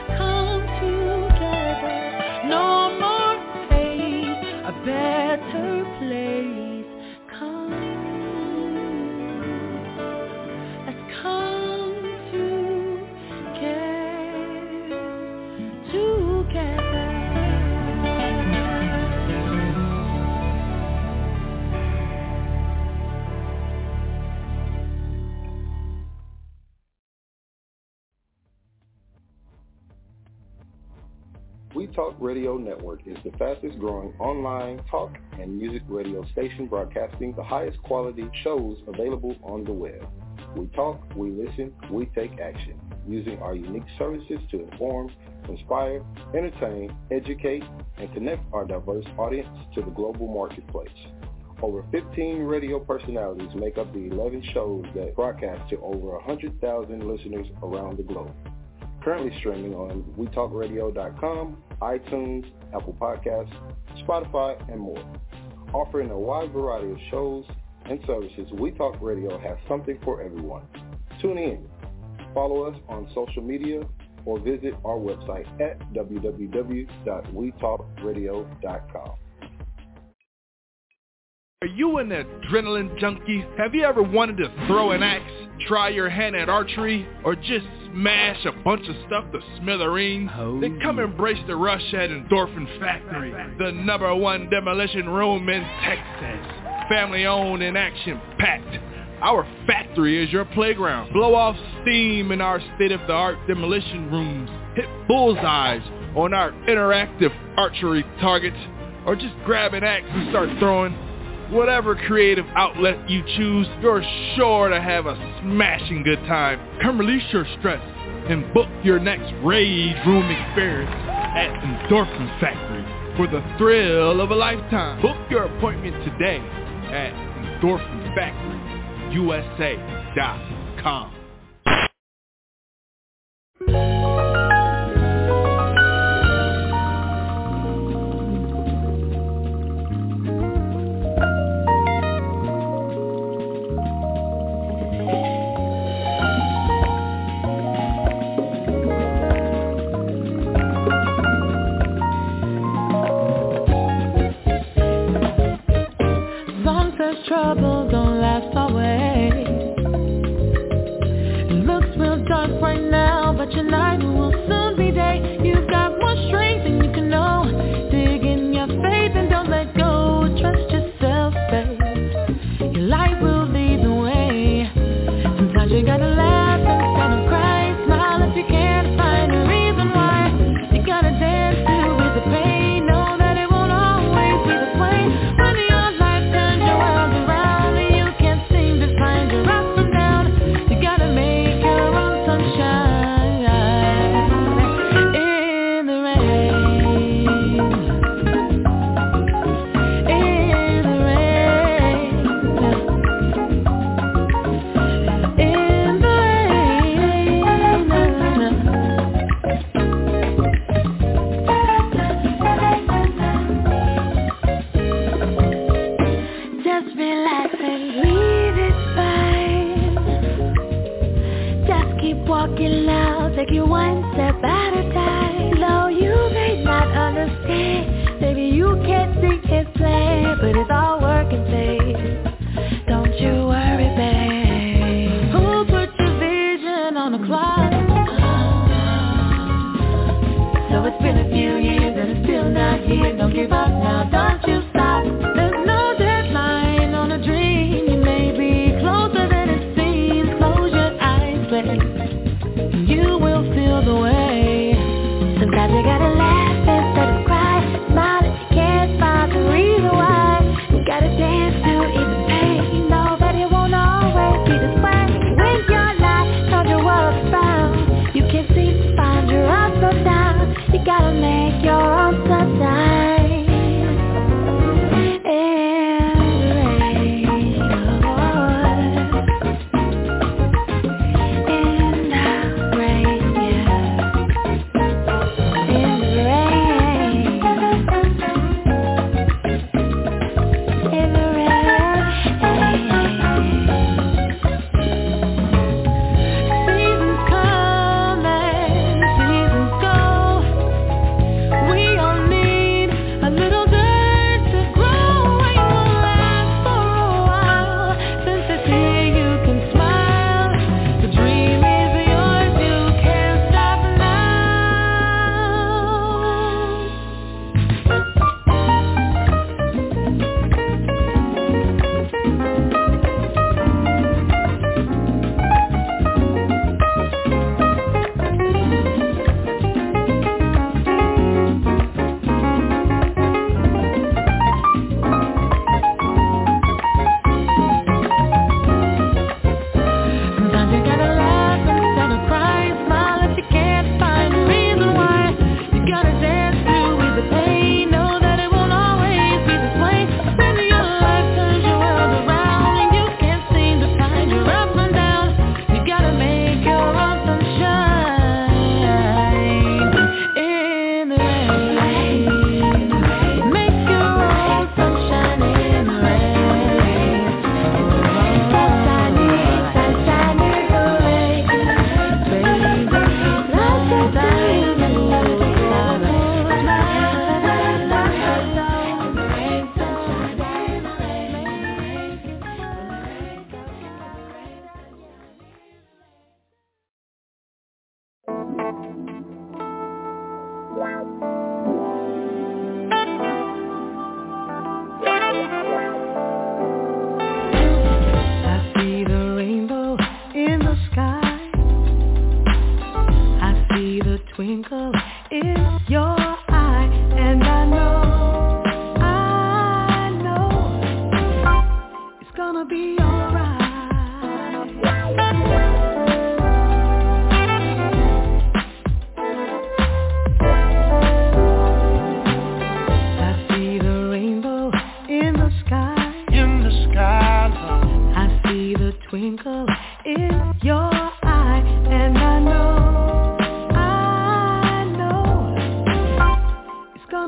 Talk Radio Network is the fastest growing online talk and music radio station broadcasting the highest quality shows available on the web. We talk, we listen, we take action, using our unique services to inform, inspire, entertain, educate, and connect our diverse audience to the global marketplace. Over 15 radio personalities make up the 11 shows that broadcast to over 100,000 listeners around the globe. Currently streaming on WeTalkRadio.com, iTunes, Apple Podcasts, Spotify, and more. Offering a wide variety of shows and services, We Talk Radio has something for everyone. Tune in, follow us on social media, or visit our website at www.wetalkradio.com. Are you an adrenaline junkie? Have you ever wanted to throw an axe, try your hand at archery, or just smash a bunch of stuff to smithereens? Then come embrace the rush at Endorphin Factory, the #1 demolition room in Texas. Family owned and action packed. Our factory is your playground. Blow off steam in our state-of-the-art demolition rooms. Hit bullseyes on our interactive archery targets, or just grab an axe and start throwing. Whatever creative outlet you choose, you're sure to have a smashing good time. Come release your stress and book your next Rage Room experience at Endorphin Factory for the thrill of a lifetime. Book your appointment today at EndorphinFactoryUSA.com. Trouble don't last always. It looks real dark right now, but your night will soon be day. You've got more strength than you can know. Dig in your faith and don't let go. Trust yourself, babe. Your light will lead the way. Sometimes you gotta laugh and gotta cry. Smile if you can't find a reason why. You gotta dance to ease the pain. Know that it won't always be the way. When your life turns your world around and you can't seem to find your up from down, you gotta make your own sunshine in the rain. In the rain. In the just relax and leave it fine. Just keep walking loud, take it one step at a time. Though you may not understand, maybe you can't see his plan, but it's all working, babe. Don't you worry, babe. Who put your vision on the clock? So it's been a few years and it's still not here. Don't give up now, don't you stop. There's no deadline on a dream. You may be closer than it seems. Close your eyes, babe, and you will feel the way. Sometimes you gotta laugh instead of cry. Smile if you can't find the reason why. You gotta dance to ease the pain. Know that it won't always be this way. When your life turns your world around, you can't seem to find your ups or downs. You gotta make your own sunshine.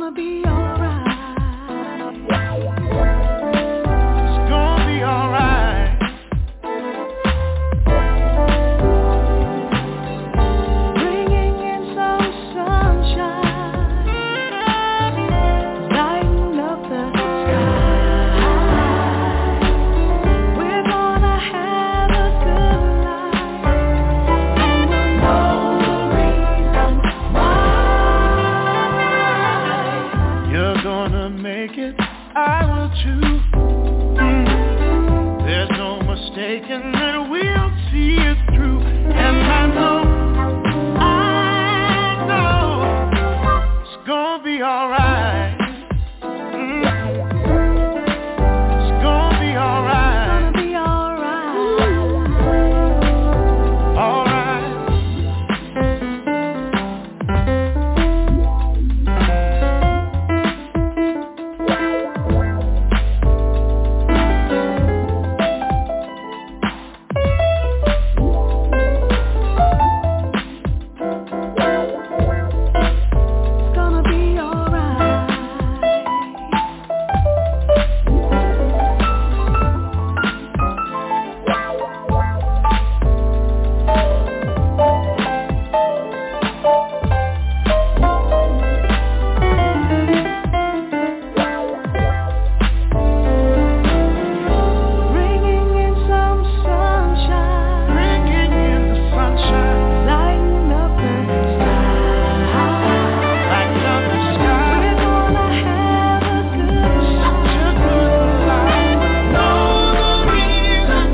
gonna be alright. It's gonna be alright. Bringing in some sunshine, lighting up the sky. We're gonna have a good life, and we'll know the reason why. You're gonna make it, I will too. There's no mistaking that we'll see it through. And I know it's gonna be alright. It's gonna be alright. Gonna be alright. Alright. It's gonna be alright. Bringing in some sunshine, Bringing in the sunshine, lighting up the sky. lighting up the sky. We're gonna have a good Such a good life. Know the reason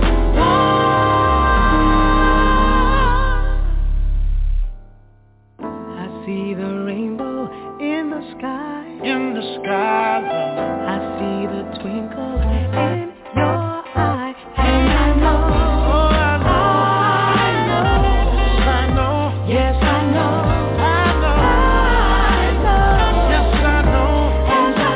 I see the rainbow in the sky. in the sky, love. I see the twinkle in your eye. And I know, Oh, I know, yes, I know, I know, yes, I know, and I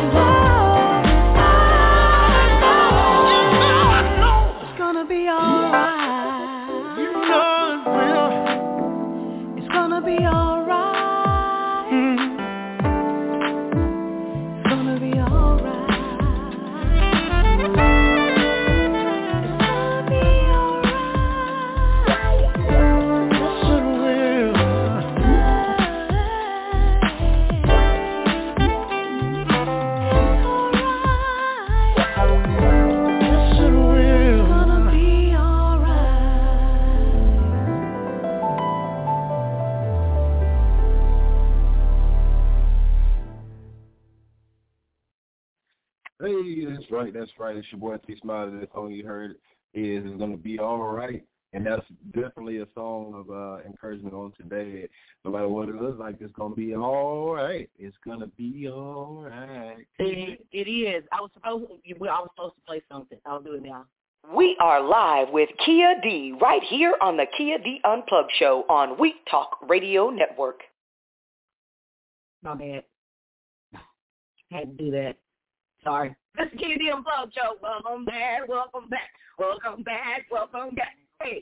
know, it's gonna be alright. you know it will. It's gonna be alright. It's gonna be alright. It's gonna be alright. Yes, it will. Yes, it will. Gonna be alright. Hey, that's right. That's right. It's your boy T Smiley. That song you heard is "Gonna Be All Right," and that's definitely a song of encouragement on today. No matter what it looks like, it's gonna be all right. It's gonna be all right. It is. I was supposed to play something. I'll do it now. We are live with Kia D right here on the Kia D Unplugged Show on We Talk Radio Network. My bad. Had to do that. Sorry. This is Kia D Unplugged Show. Welcome back. Welcome back. Welcome back. Welcome back. Hey.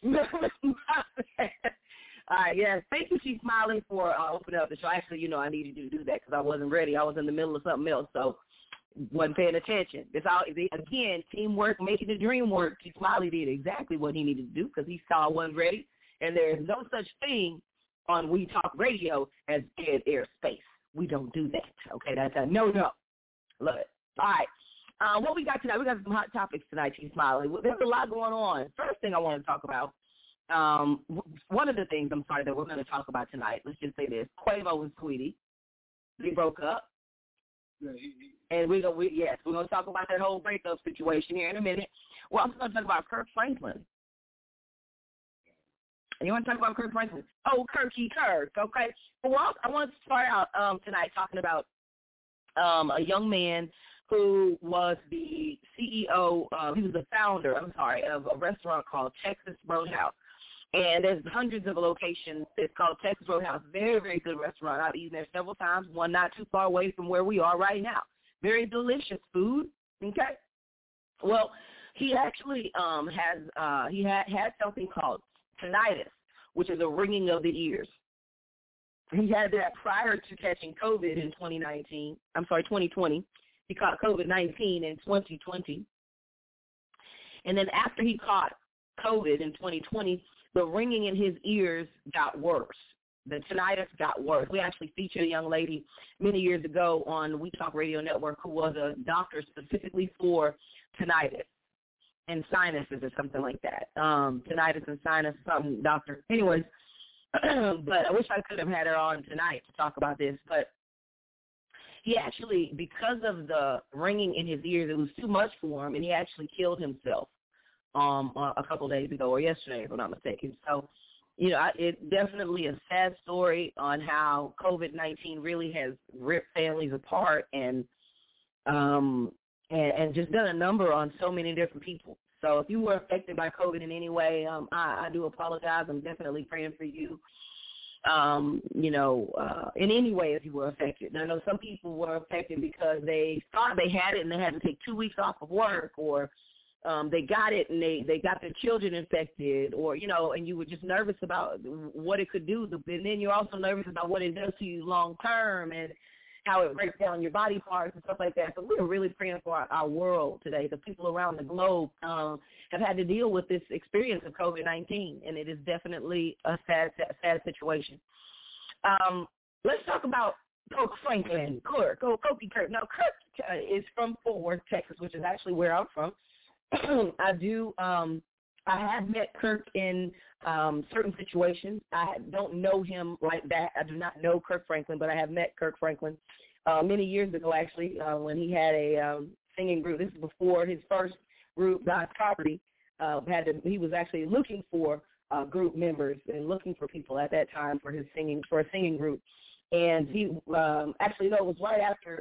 All right, yes. Thank you, Chief Smiley, for opening up the show. Actually, I needed you to do that because I wasn't ready. I was in the middle of something else, so wasn't paying attention. It's all, again, teamwork, making the dream work. Chief Smiley did exactly what he needed to do because he saw I wasn't ready, and there is no such thing on We Talk Radio as dead air space. We don't do that, okay? That's a no-no. Love it. All right. What we got tonight, we got some hot topics tonight, Chief Smiley. There's a lot going on. First thing I want to talk about, one of the things, that we're going to talk about tonight, let's just say this, Quavo and Sweetie, they broke up. And we're going to talk about that whole breakup situation here in a minute. We're also going to talk about Kirk Franklin. You want to talk about Kirk Franklin? Oh, Kirky Kirk, okay. Well, I want to start out tonight talking about a young man who was the CEO, he was the founder, of a restaurant called Texas Roadhouse. And there's hundreds of locations. It's called Texas Roadhouse. Very, very good restaurant. I've eaten there several times, one not too far away from where we are right now. Very delicious food, okay? Well, he actually had something called tinnitus, which is a ringing of the ears. He had that prior to catching COVID in 2020. He caught COVID-19 in 2020. And then after he caught COVID in 2020, the ringing in his ears got worse. The tinnitus got worse. We actually featured a young lady many years ago on We Talk Radio Network who was a doctor specifically for tinnitus and sinuses or something like that. Tinnitus and sinus, something doctor. Anyways, but I wish I could have had her on tonight to talk about this. But he actually, because of the ringing in his ears, it was too much for him, and he actually killed himself a couple days ago, or yesterday, if I'm not mistaken. So, you know, it's definitely a sad story on how COVID-19 really has ripped families apart and just done a number on so many different people. So if you were affected by COVID in any way, I do apologize. I'm definitely praying for you. In any way if you were affected. And I know some people were affected because they thought they had it and they had to take 2 weeks off of work, or they got it and they got their children infected, or, you know, and you were just nervous about what it could do. And then you're also nervous about what it does to you long term and how it breaks down your body parts and stuff like that. So we're really praying for our world today. The people around the globe have had to deal with this experience of COVID-19, and it is definitely a sad situation. Let's talk about Kirk Franklin. Kobe Kirk. Now, Kirk is from Fort Worth, Texas, which is actually where I'm from. I have met Kirk in certain situations. I don't know him like that. I do not know Kirk Franklin, but I have met Kirk Franklin many years ago, actually, when he had a singing group. This is before his first group, God's Property. He was actually looking for group members and looking for people at that time for a singing group. And he actually, no, it was right after.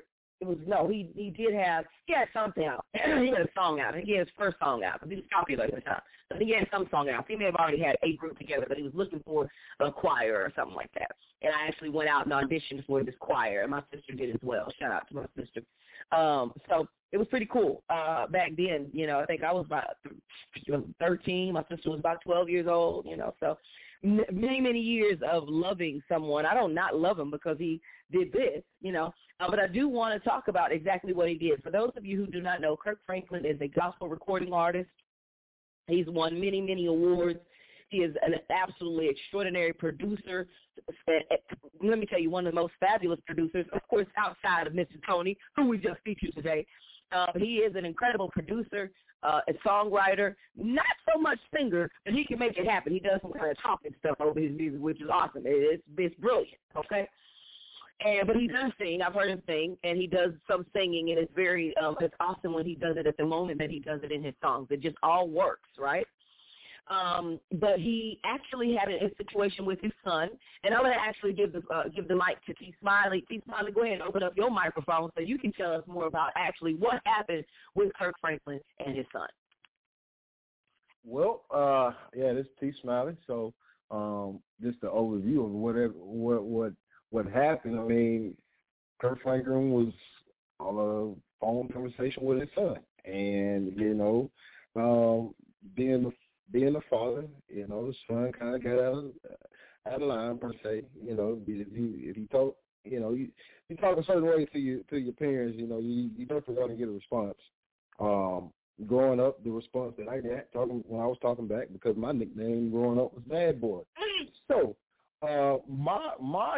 He had something out. He had a song out. He had his first song out. He was popular at the time. So he had some song out. He may have already had a group together, but he was looking for a choir or something like that. And I actually went out and auditioned for this choir, and my sister did as well. Shout out to my sister. So it was pretty cool. Back then, you know, I think I was about 13. My sister was about 12 years old, you know. So many, many years of loving someone. I don't not love him because he did this, you know. But I do want to talk about exactly what he did. For those of you who do not know, Kirk Franklin is a gospel recording artist. He's won many, many awards. He is an absolutely extraordinary producer. Let me tell you, one of the most fabulous producers, of course, outside of Mr. Tony, who we just featured today. He is an incredible producer, a songwriter, not so much singer, but he can make it happen. He does some kind of talking stuff over his music, which is awesome. It's brilliant, okay? But he does sing. I've heard him sing, and he does some singing, and it's very it's awesome when he does it at the moment that he does it in his songs. It just all works, right? But he actually had a situation with his son, and I'm going to actually give the mic to T. Smiley. T. Smiley, go ahead and open up your microphone so you can tell us more about actually what happened with Kirk Franklin and his son. Well, this is T. Smiley. So just the overview of what happened. I mean, Kirk Franklin was on a phone conversation with his son, and you know, being the father, you know, the son kind of got out of line per se. You know, if you talk, you know, you talk a certain way to your parents, you know, you definitely going to get a response. Growing up, the response that I got when I was talking back, because my nickname growing up was Bad Boy. So my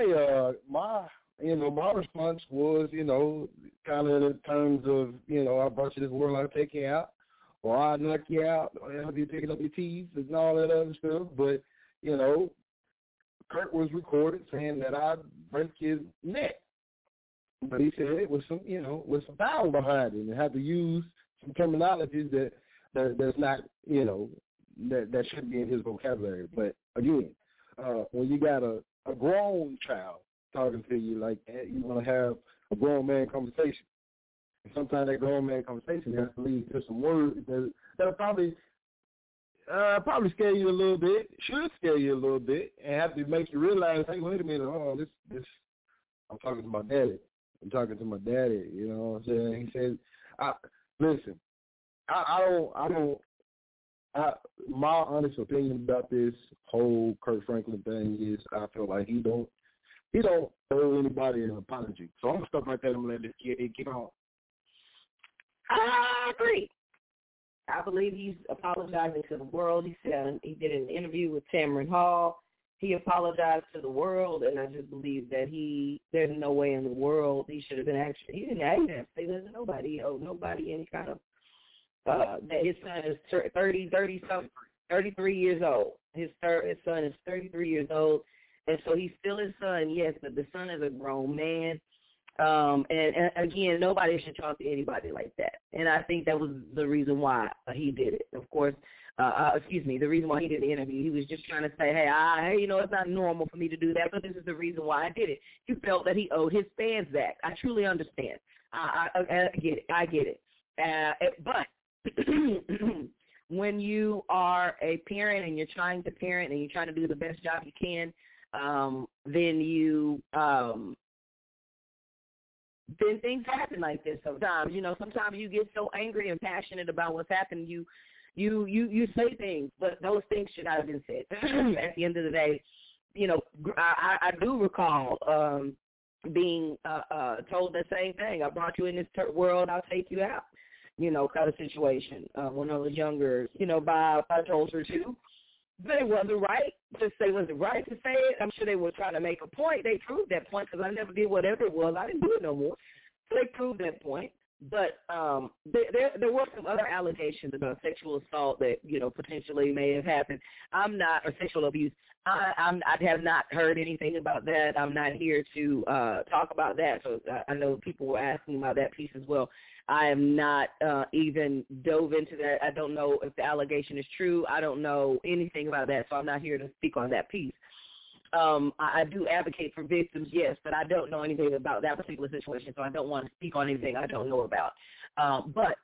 response was, you know, kind of in terms of, you know, I brought you this world, I'll take you out, or I'll knock you out, or I'll be picking up your teeth and all that other stuff. But, you know, Kurt was recorded saying that I'd break his neck. But he said it was some, you know, with some power behind it, and had to use some terminologies that's not, you know, that shouldn't be in his vocabulary. But again, when you got a grown child talking to you like that, you want to have a grown man conversation. And sometimes that grown man conversation has to lead to some words that'll probably scare you a little bit, should scare you a little bit, and have to make you realize, hey, wait a minute, this I'm talking to my daddy. You know what I'm saying? He said, listen, my honest opinion about this whole Kirk Franklin thing is I feel like he don't he don't owe anybody an apology. So I'm gonna stop right there and let this kid keep on. I agree. I believe he's apologizing to the world. He said he did an interview with Tamron Hall. He apologized to the world, and I just believe that there's no way in the world he should have been actually. He didn't have to say that to nobody. He owed nobody any kind of. That his son is 33 years old. His son is 33 years old, and so he's still his son, yes, but the son is a grown man. And again, nobody should talk to anybody like that. And I think that was the reason why he did it. Of course, the reason why he did the interview. He was just trying to say, hey, it's not normal for me to do that, but this is the reason why I did it. He felt that he owed his fans that. I truly understand. I get it. I get it. But when you are a parent and you're trying to parent and you're trying to do the best job you can, then things happen like this sometimes. Sometimes you get so angry and passionate about what's happened, you say things, but those things should not have been said. At the end of the day, I do recall being told the same thing. I brought you in this world, I'll take you out, kind of situation. When I was younger, by told her to. But it wasn't right to say, was it right to say it? I'm sure they were trying to make a point. They proved that point because I never did whatever it was. I didn't do it no more. So they proved that point. But there were some other allegations about sexual assault that, potentially may have happened. Or sexual abuse. I have not heard anything about that. I'm not here to talk about that. So I know people were asking about that piece as well. I am not even dove into that. I don't know if the allegation is true. I don't know anything about that, so I'm not here to speak on that piece. I do advocate for victims, yes, but I don't know anything about that particular situation, so I don't want to speak on anything I don't know about. But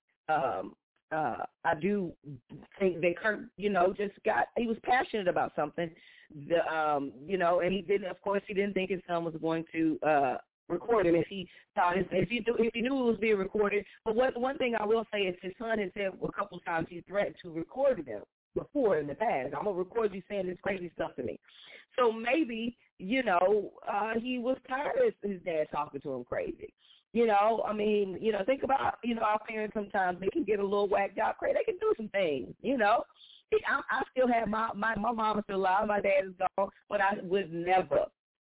I do think that Kirk, he was passionate about something, and he didn't think his son was going to record him if he knew it was being recorded. But one thing I will say is his son has said a couple of times he threatened to record him before in the past. I'm gonna record you saying this crazy stuff to me. So maybe he was tired of his dad talking to him crazy. Think about our parents sometimes they can get a little whacked out crazy. They can do some things. I still have my mom is still alive. My dad is gone, but I would never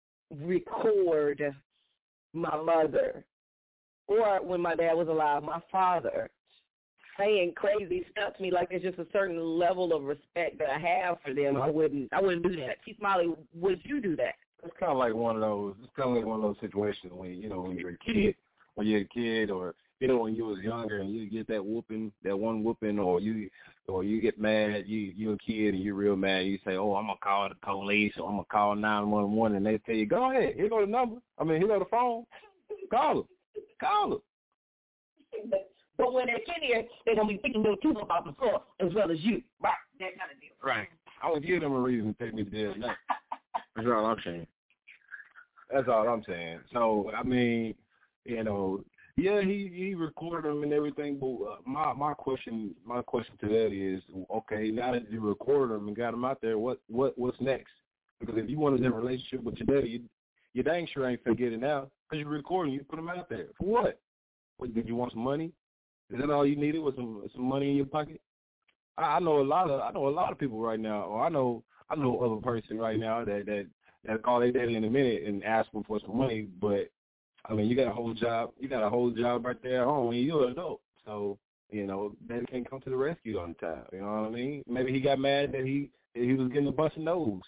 record my mother, or when my dad was alive, my father, saying crazy stuff to me. Like there's just a certain level of respect that I have for them. I wouldn't do that. T. Smiley, would you do that? It's kind of like one of those situations when you're a kid, or when you was younger and you get that one whooping, or you get mad, you a kid and you're real mad. You say, "Oh, I'm gonna call the police, or I'm gonna call 911," and they tell you, "Go ahead, here go the number. Here go the phone. Call them." But when they're here, they're gonna be thinking little too about the floor as well as you, right? That kind of deal. Right. I would give them a reason to take me to jail. That's all I'm saying. So yeah, he recorded them and everything, but my question to that is, okay, now that you recorded them and got them out there, what's next? Because if you wanted that relationship with your daddy, you dang sure ain't finna get it now because you're recording, you put them out there for what? Did you want some money? Is that all you needed? Was some money in your pocket? I know a lot of people right now, or I know of a person right now that call their daddy in a minute and ask them for some money, but you got a whole job. You got a whole job right there at home when you're an adult. So, daddy can't come to the rescue on time. You know what I mean? Maybe he got mad that he was getting a bunch of no's.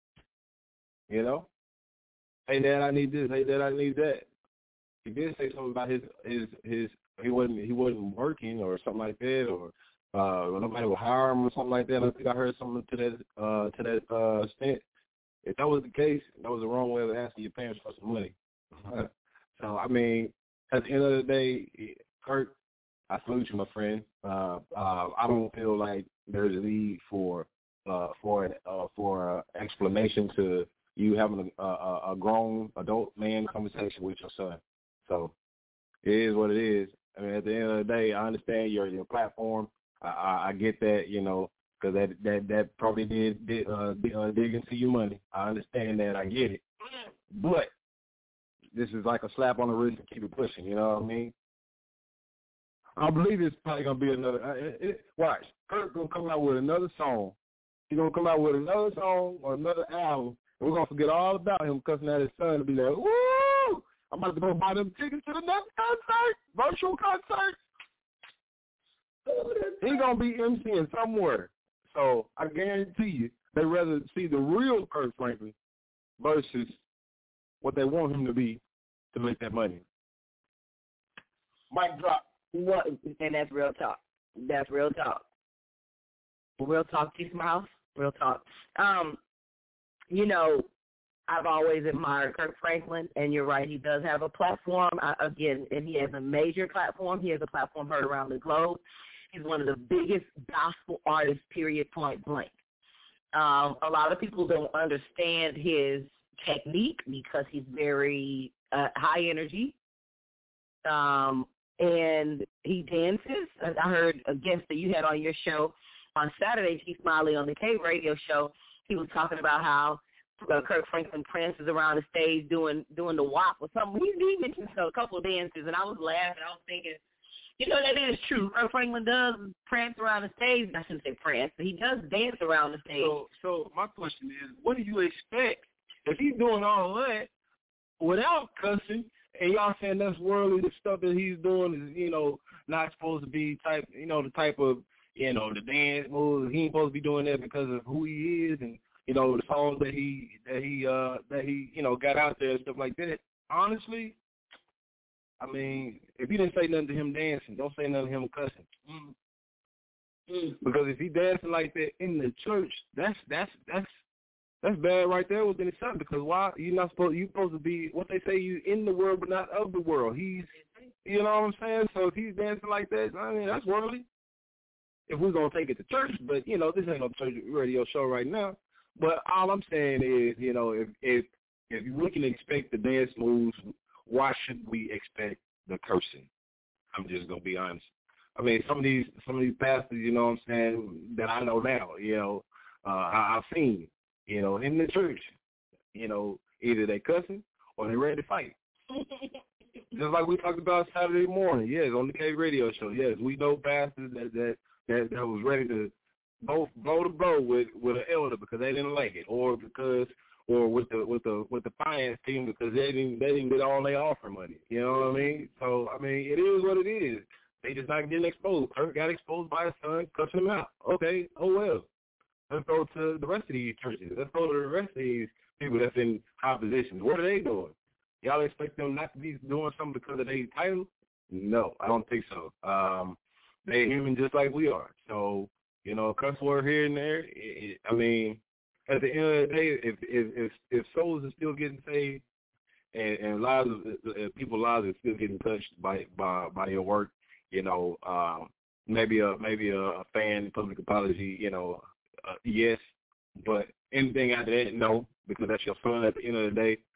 Hey, Dad, I need this. Hey, Dad, I need that. He did say something about his he wasn't working or something like that, or nobody would hire him or something like that. I think I heard something to that extent. If that was the case, that was the wrong way of asking your parents for some money. So, at the end of the day, Kurt, I salute you, my friend. I don't feel like there's a need for an explanation to you having a grown adult man conversation with your son. So it is what it is. At the end of the day, I understand your platform. I get that, because that probably did dig into your money. I understand that. I get it. But this is like a slap on the wrist to keep it pushing. You know what I mean? I believe it's probably gonna be another. Watch, Kirk gonna come out with another song. He's gonna come out with another song or another album, and we're gonna forget all about him cussing at his son and be like, "Woo! I'm about to go buy them tickets to the next concert, virtual concert." He's gonna be MCing somewhere. So I guarantee you, they'd rather see the real Kirk Franklin versus what they want him to be to make that money. Mic drop. What? And that's real talk. That's real talk. Real talk, T-Smiles. Real talk. You know, I've always admired Kirk Franklin, and you're right, he does have a platform. And he has a major platform. He has a platform heard around the globe. He's one of the biggest gospel artists, period, point blank. A lot of people don't understand his technique because he's very high energy. And he dances. I heard a guest that you had on your show on Saturday, T. Smiley, on the K Radio show. He was talking about how Kirk Franklin prances around the stage doing the WAP or something. He mentioned a couple of dances, and I was laughing. I was thinking, you know, that is true. Kirk Franklin does prance around the stage. I shouldn't say prance, but he does dance around the stage. So my question is, what do you expect if he's doing all that without cussing? And y'all saying that's worldly, the stuff that he's doing is, you know, not supposed to be type, you know, the type of, you know, the dance moves. He ain't supposed to be doing that because of who he is and, you know, the songs that he you know, got out there and stuff like that. Honestly, I mean, if you didn't say nothing to him dancing, don't say nothing to him cussing. Because if he dancing like that in the church, that's bad right there within itself. Because why you're supposed to be what they say, you in the world but not of the world. He's, you know what I'm saying? So if he's dancing like that, I mean, that's worldly. If we're gonna take it to church, but you know, this ain't no church radio show right now. But all I'm saying is, you know, if we can expect the dance moves, why shouldn't we expect the cursing? I'm just gonna be honest. I mean, some of these pastors, you know what I'm saying, that I know now, you know, I've seen, you know, in the church, you know, either they cussing or they ready to fight. Just like we talked about Saturday morning, yes, on the K Radio show. Yes, we know pastors that was ready to blow to blow with an elder because they didn't like it, or with the finance team because they didn't get all their offer money. You know what I mean? So I mean, it is what it is. They just not getting exposed. Kirk got exposed by his son, cussing him out. Okay, oh well. Let's go to the rest of these churches. Let's go to the rest of these people that's in high positions. What are they doing? Y'all expect them not to be doing something because of their title? No, I don't think so. They're human just like we are. So, you know, cuss word here and there. I mean, at the end of the day, if souls are still getting saved and lives of people's lives are still getting touched by your work, you know, maybe a fan public apology, you know, yes, but anything after that, no, because that's your son at the end of the day.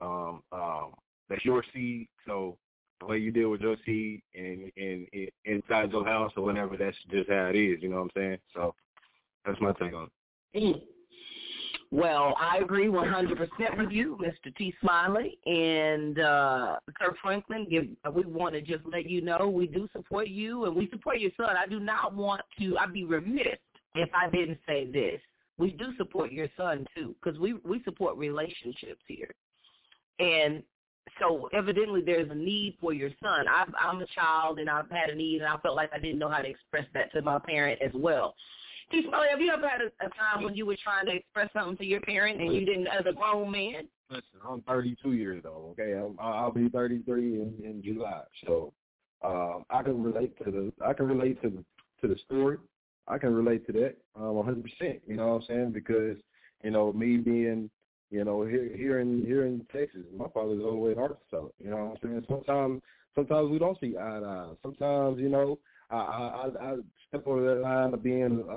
That's your seed, so the way you deal with your seed and inside your house or whatever, that's just how it is, you know what I'm saying? So that's my take on it. Well, I agree 100% with you, Mr. T. Smiley, and Kirk Franklin. We want to just let you know we do support you, and we support your son. I do not want to, I'd be remiss if I didn't say this. We do support your son, too, because we support relationships here. And so evidently there's a need for your son. I'm a child, and I've had a need, and I felt like I didn't know how to express that to my parent as well. T. Smiley, have you ever had a time when you were trying to express something to your parent and you didn't, as a grown man? Listen, I'm 32 years old, okay? I'll be 33 in July. So I can relate to the story. I can relate to that 100%, you know what I'm saying? Because, you know, me being, you know, here in Texas, my father's all the way in Arkansas, you know what I'm saying? Sometimes we don't see eye to eye. Sometimes, you know, I step over that line of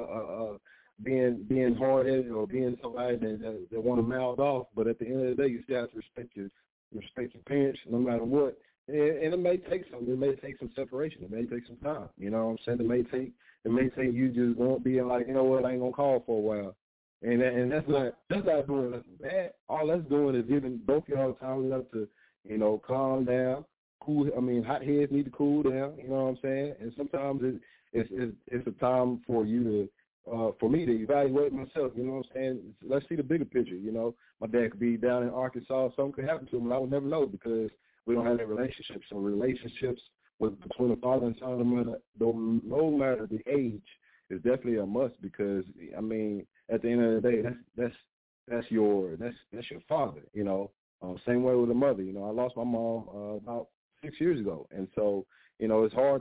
being hard-headed or being somebody that want to mouth off, but at the end of the day, you still have to respect your parents no matter what. And it may take some separation. It may take some time. You know what I'm saying? It may take you just won't being like, you know what, I ain't gonna call for a while. And that's not doing nothing bad. All that's doing is giving both y'all time enough to, calm down. Hot heads need to cool down. You know what I'm saying? And sometimes it's a time for you to, for me to evaluate myself. You know what I'm saying? Let's see the bigger picture. My dad could be down in Arkansas. Something could happen to him, and I would never know because we don't have that relationship. So relationships between a father and son, no matter the age, is definitely a must because at the end of the day, that's your father. Same way with a mother. I lost my mom about 6 years ago, and so it's hard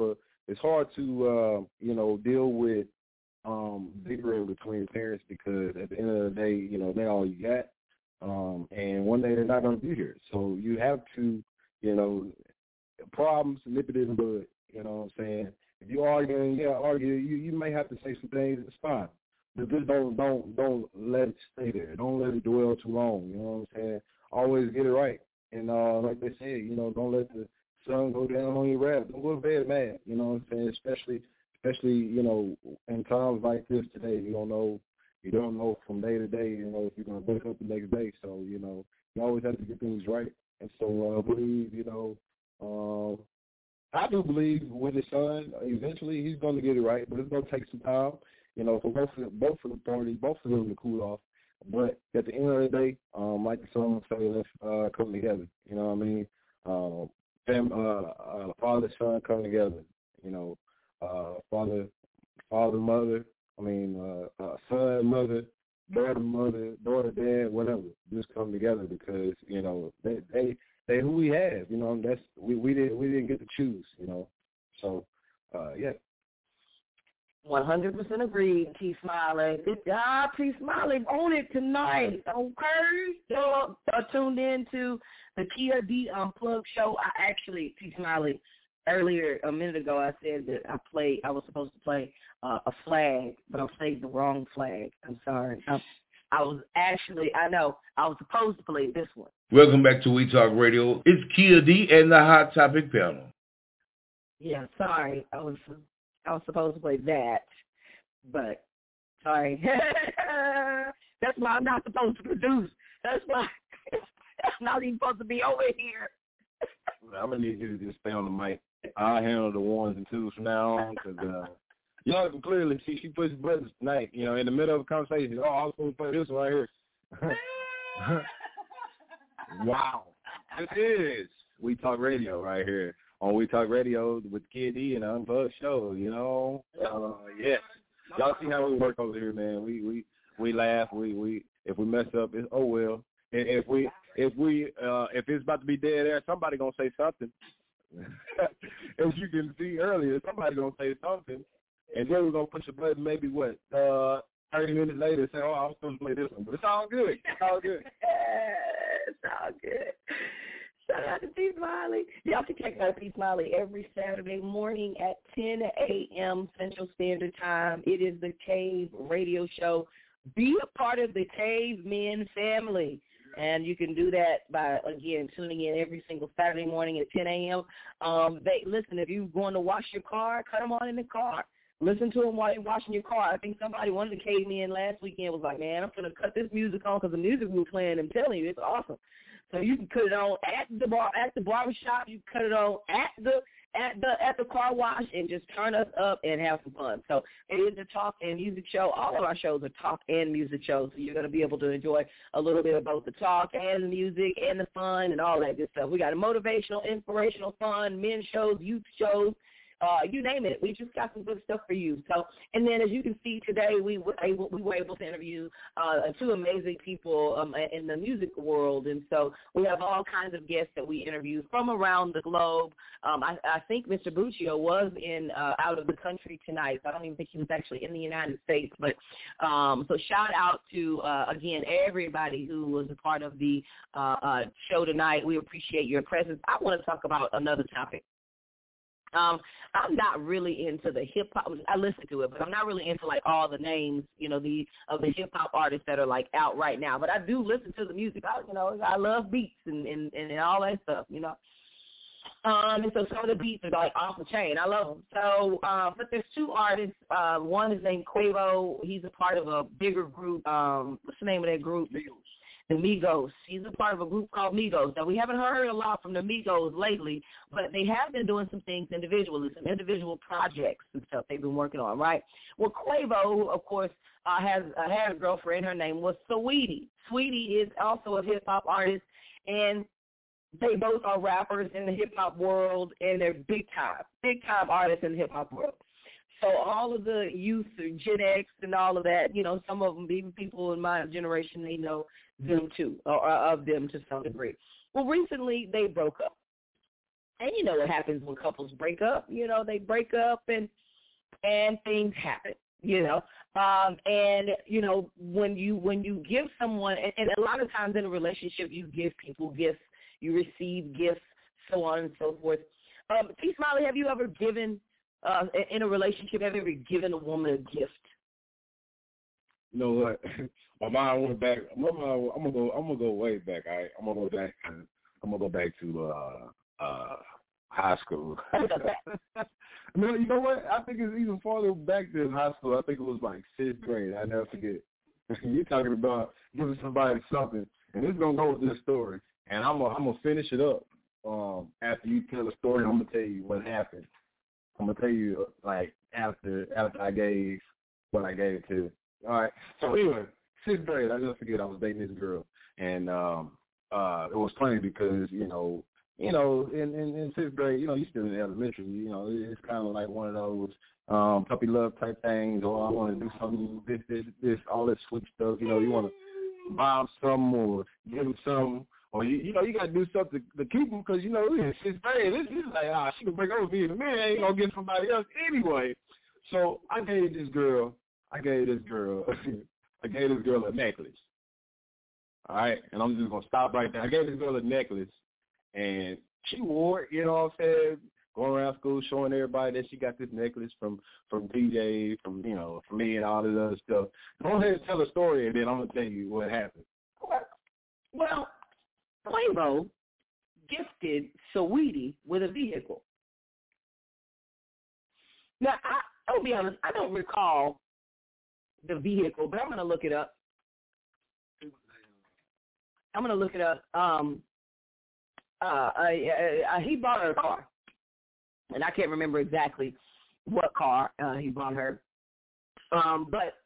to deal with bickering between parents because at the end of the day, they're all you got, and one day they're not going to be here. So you have to, problems nip it in the bud. You know what I'm saying? If you're arguing, you may have to say some things. It's fine, but just don't let it stay there. Don't let it dwell too long. You know what I'm saying? Always get it right. And like they say, don't let the sun go down on your wrath. Don't go to bed mad. You know what I'm saying? Especially in times like this today, you don't know from day to day, if you're gonna wake up the next day. So, you always have to get things right. And so I believe, I do believe with his son, eventually he's gonna get it right, but it's gonna take some time, for both of the parties, both of them to cool off. But at the end of the day, like the song say, let's come together. You know what I mean? Father, son come together. Father, mother. Son, mother, daughter, dad, whatever. Just come together because they who we have. That's we didn't get to choose. So yeah. 100% agreed, T. Smiley. Good job, T. Smiley. On it tonight. Okay. So tuned in to the Kia D Unplugged show. T. Smiley, earlier, a minute ago, I said that I was supposed to play a flag, but I played the wrong flag. I'm sorry. I was supposed to play this one. Welcome back to We Talk Radio. It's Kia D and the Hot Topic panel. Yeah, sorry. I was supposed to play that, but sorry. That's why I'm not supposed to produce. That's why I'm not even supposed to be over here. I'm going to need you to just stay on the mic. I'll handle the ones and twos from now on because y'all can clearly see she pushes buttons tonight, in the middle of a conversation. Oh, I was supposed to play this one right here. Wow. This is We Talk Radio right here. On We Talk Radio with Kid D and the Unplugged show, yes. Y'all see how we work over here, man. We laugh. We if we mess up, it's oh well. And if it's about to be dead air, somebody gonna say something. As you can see earlier, somebody gonna say something, and then we're gonna push a button. Maybe 30 minutes later, say, "Oh, I was supposed to play this one," but it's all good. It's all good. It's all good. Shout out to P. Smiley. Y'all can check out P. Smiley every Saturday morning at 10 a.m. Central Standard Time. It is the Cave Radio Show. Be a part of the Cavemen family. And you can do that by, again, tuning in every single Saturday morning at 10 a.m. Listen, if you're going to wash your car, cut them on in the car. Listen to them while you're washing your car. I think one of the cavemen last weekend was like, man, I'm going to cut this music on because the music we were playing, I'm telling you, it's awesome. So you can cut it on at the barbershop. You can cut it on at the car wash and just turn us up and have some fun. So it is a talk and music show. All of our shows are talk and music shows. So you're going to be able to enjoy a little bit of both the talk and the music and the fun and all that good stuff. We got a motivational, inspirational, fun, men's shows, youth shows. You name it. We just got some good stuff for you. So, and then as you can see today, we were able to interview two amazing people in the music world, and so we have all kinds of guests that we interview from around the globe. I think Mr. Buccio was out of the country tonight. So I don't even think he was actually in the United States. But so shout out to again everybody who was a part of the show tonight. We appreciate your presence. I want to talk about another topic. I'm not really into the hip hop. I listen to it, but I'm not really into like all the names, of the hip hop artists that are like out right now. But I do listen to the music. I love beats and all that stuff, And so some of the beats are like off the chain. I love them. So, but there's two artists. One is named Quavo. He's a part of a bigger group. What's the name of that group? the Migos. She's a part of a group called Migos. Now, we haven't heard a lot from the Migos lately, but they have been doing some things individually, some individual projects and stuff they've been working on, right? Well, Quavo, who, of course, had a girlfriend. Her name was Saweetie. Saweetie is also a hip-hop artist, and they both are rappers in the hip-hop world, and they're big-time artists in the hip-hop world. So all of the youth, Gen X and all of that, some of them, even people in my generation, they know them too, or of them to some degree. Well, recently they broke up. And you know what happens when couples break up. They break up and things happen, And, when you give someone, and a lot of times in a relationship you give people gifts, you receive gifts, so on and so forth. T. Smiley, have you ever given in a relationship, have you ever given a woman a gift? You know what? My mind went back. I'm gonna go way back. All right, I'm gonna go back to high school. No, you know what? I think it's even farther back than high school. I think it was like 6th grade. I never forget. You're talking about giving somebody something, and it's gonna go with this story. And I'm gonna finish it up after you tell the story. I'm gonna tell you what happened. I'm gonna tell you like after I gave what I gave to. All right. So anyway, 6th grade, I never forget I was dating this girl, and it was funny because in 6th grade, you still in elementary. It's kind of like one of those puppy love type things, or I want to do something, this, all this sweet stuff. You want to buy them something or give them something. Or, you got to do something to keep them because, it's 6th grade. This is like, she can break over me. The man ain't going to get somebody else anyway. So I gave this girl a necklace. All right? And I'm just going to stop right there. I gave this girl a necklace, and she wore it, you know what I'm saying, going around school showing everybody that she got this necklace from DJ, from me and all this other stuff. Go ahead and tell a story, and then I'm going to tell you what happened. Well, Quavo gifted Saweetie with a vehicle. Now, I'll be honest, I don't recall the vehicle, but I'm going to look it up. He bought her a car, and I can't remember exactly what car he bought her. But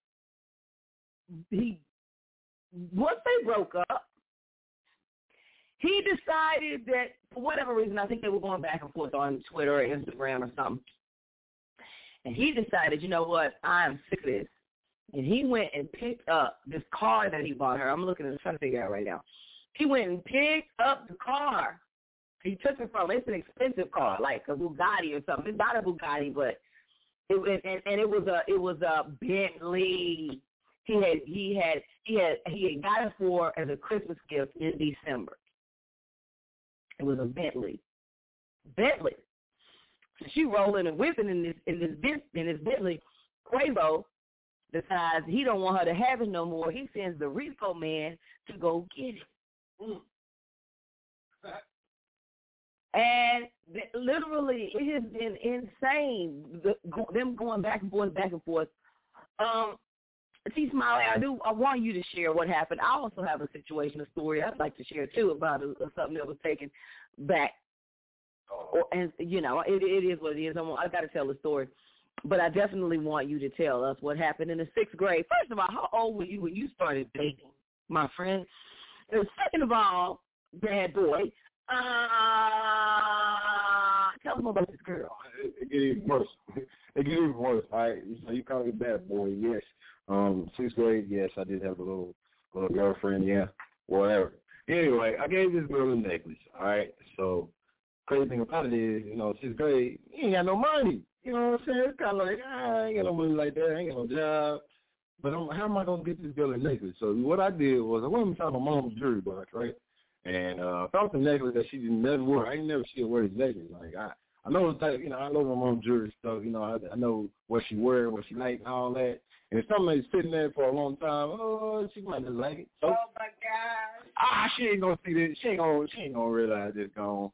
once they broke up, he decided that, for whatever reason, I think they were going back and forth on Twitter or Instagram or something. And he decided, you know what, I'm sick of this. And he went and picked up this car that he bought her. I'm looking at it, trying to figure it out right now. He went and picked up the car. He took it from, it's an expensive car, like a Bugatti or something. It's not a Bugatti, but it was a Bentley. He had got it for as a Christmas gift in December. It was a Bentley. So she rolling and whipping in this Bentley. Quavo decides he don't want her to have it no more. He sends the repo man to go get it. And literally, it has been insane, them going back and forth. T. Smiley, I want you to share what happened. I also have a story I'd like to share, too, about something that was taken back. And, it is what it is. I got to tell the story. But I definitely want you to tell us what happened in the 6th grade. First of all, how old were you when you started dating, my friend? And second of all, bad boy, tell them about this girl. It get even worse. All right, so you call me bad boy, yes. 6th grade, yes, I did have a little girlfriend, yeah, whatever. Anyway, I gave this girl a necklace, all right? So crazy thing about it is, 6th grade, you ain't got no money. You know what I'm saying? It's kind of like, I ain't got no money like that. I ain't got no job. But how am I going to get this girl a necklace? So what I did was I went inside my mom's jewelry box, right? And found the necklace that she didn't never wear. I ain't never seen her wear this necklace. Like, I know the type, I know my mom's jewelry stuff. I know what she wear, what she like, and all that. And if something is sitting there for a long time, she might just like it. So, oh, my God. She ain't going to see this. She ain't going to realize it's gone.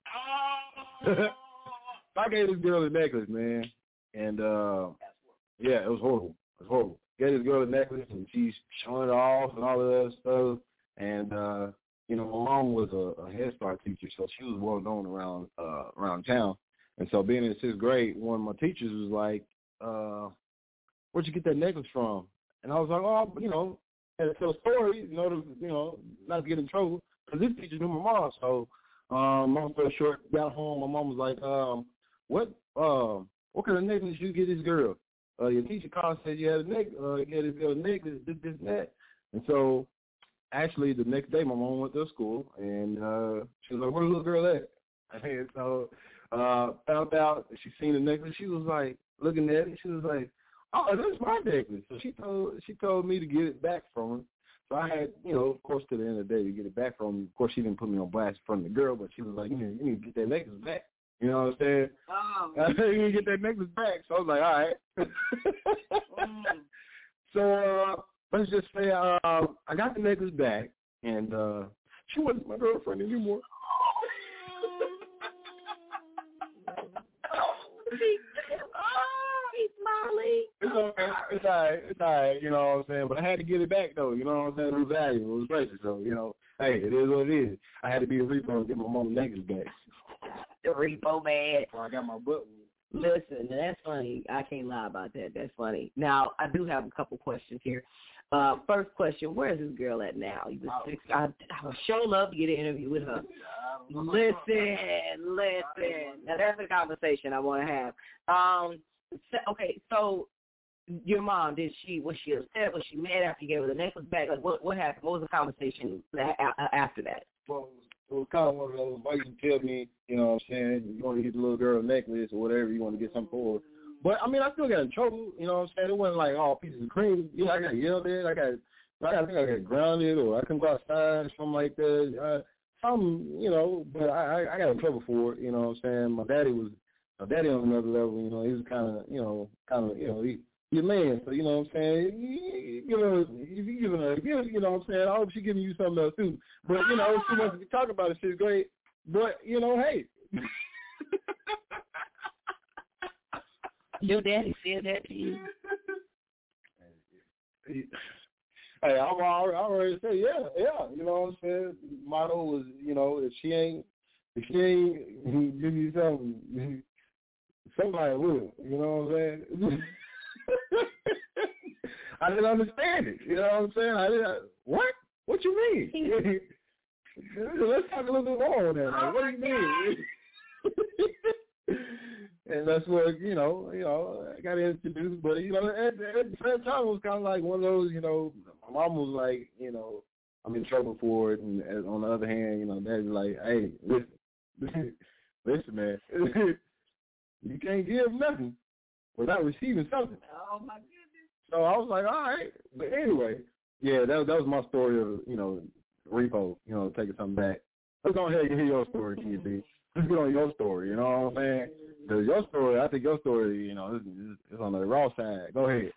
I gave this girl a necklace, man. And, yeah, it was horrible. Gave this girl a necklace, and she's showing it off and all of that stuff. And you know, my mom was a Head Start teacher, so she was well known around town. And so being in 6th grade, one of my teachers was like, where'd you get that necklace from? And I was like, oh, you know, I had to tell a story, not to get in trouble, because this teacher knew my mom. So, long story short, got home, my mom was like, what kind of necklace you get this girl? Your teacher called and said you had a necklace, this, and that. And so, actually, the next day, my mom went to school, and she was like, where's the little girl at? And so, found out she seen the necklace. She was like, looking at it, she was like, oh, that's my necklace. So she told me to get it back from her. So I had, of course, to the end of the day, to get it back from her. Of course, she didn't put me on blast in front of the girl, but she was like, you need to get that necklace back. You know what I'm saying? Oh. You need to get that necklace back. So I was like, all right. So let's just say I got the necklace back, and she wasn't my girlfriend anymore. It's okay. It's all right. You know what I'm saying? But I had to get it back, though. You know what I'm saying? It was valuable. It was precious. So, hey, it is what it is. I had to be a repo and get my mom's necklace back. The repo man. Before I got my butt. Listen, that's funny. I can't lie about that. That's funny. Now, I do have a couple questions here. First question, where is this girl at now? I would sure love to get an interview with her. Listen. Now, that's a conversation I want to have. Okay, so your mom, was she upset? Was she mad after you gave her the necklace back? Like, what happened? What was the conversation after that? Well, it was kind of one of those, why you tell me, you know what I'm saying, you want to get the little girl a necklace or whatever, you want to get something for her. But, I mean, I still got in trouble, you know what I'm saying? It wasn't like all pieces of cream. I got yelled at. I think I got grounded, or I couldn't go outside, something like that. But I got in trouble for it, you know what I'm saying? My daddy on another level, he was kind of, he's a man, so, you know what I'm saying? If you giving her a gift, you know what I'm saying? I hope she's giving you something else, too. But, it's too much to talk about it. She's great. But, hey. Your daddy said that to you? Hey, I already said, yeah, you know what I'm saying? Motto was, if she ain't give you something, somebody will, you know what I'm saying? I didn't understand it, you know what I'm saying? What? What you mean? Let's talk a little bit more on that. Like, what do you mean? And that's where, I got introduced. But, at the same time, it was kind of like one of those, my mom was like, I'm in trouble for it. And on the other hand, daddy's like, hey, listen, man, you can't give nothing without receiving something. Oh, my goodness. So I was like, all right. But anyway, yeah, that was my story of, repo, taking something back. Let's go ahead and hear your story, Kid D. Let's get on your story, you know what I'm saying? Because your story, I think your story, is on the raw side. Go ahead.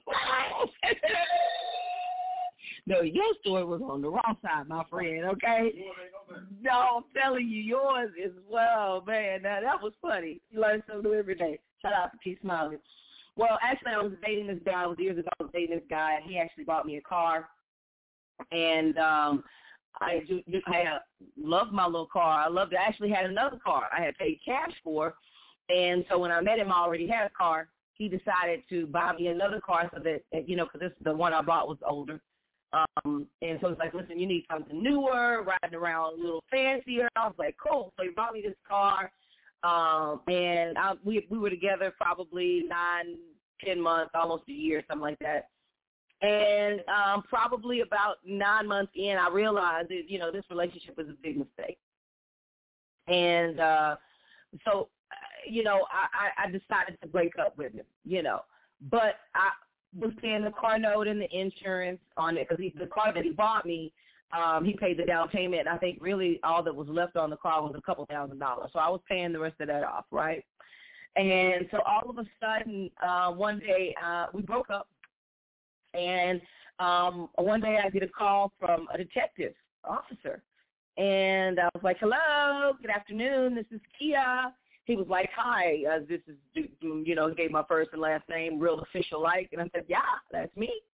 No, your story was on the raw side, my friend, okay? No, I'm telling you, yours as well, man. Now, that was funny. You learn something new every day. Shout out to Keith Smiley. Well, actually, I was dating this guy. Years ago, I was dating this guy, and he actually bought me a car. And I loved my little car. I actually had another car I had paid cash for. And so when I met him, I already had a car. He decided to buy me another car so that, because the one I bought was older. And so it's like, listen, you need something newer, riding around a little fancier. I was like, cool. So he bought me this car. And we were together probably 9-10 months, almost a year, something like that. And probably about 9 months in, I realized that, this relationship was a big mistake. And so, I decided to break up with him, But I was paying the car note and the insurance on it because the car that he bought me, he paid the down payment. And I think really all that was left on the car was a couple $1,000. So I was paying the rest of that off, right? And so all of a sudden, one day we broke up. And one day I get a call from a detective officer. And I was like, hello, good afternoon, this is Kia. He was like, hi, this is, gave my first and last name, real official like. And I said, yeah, that's me.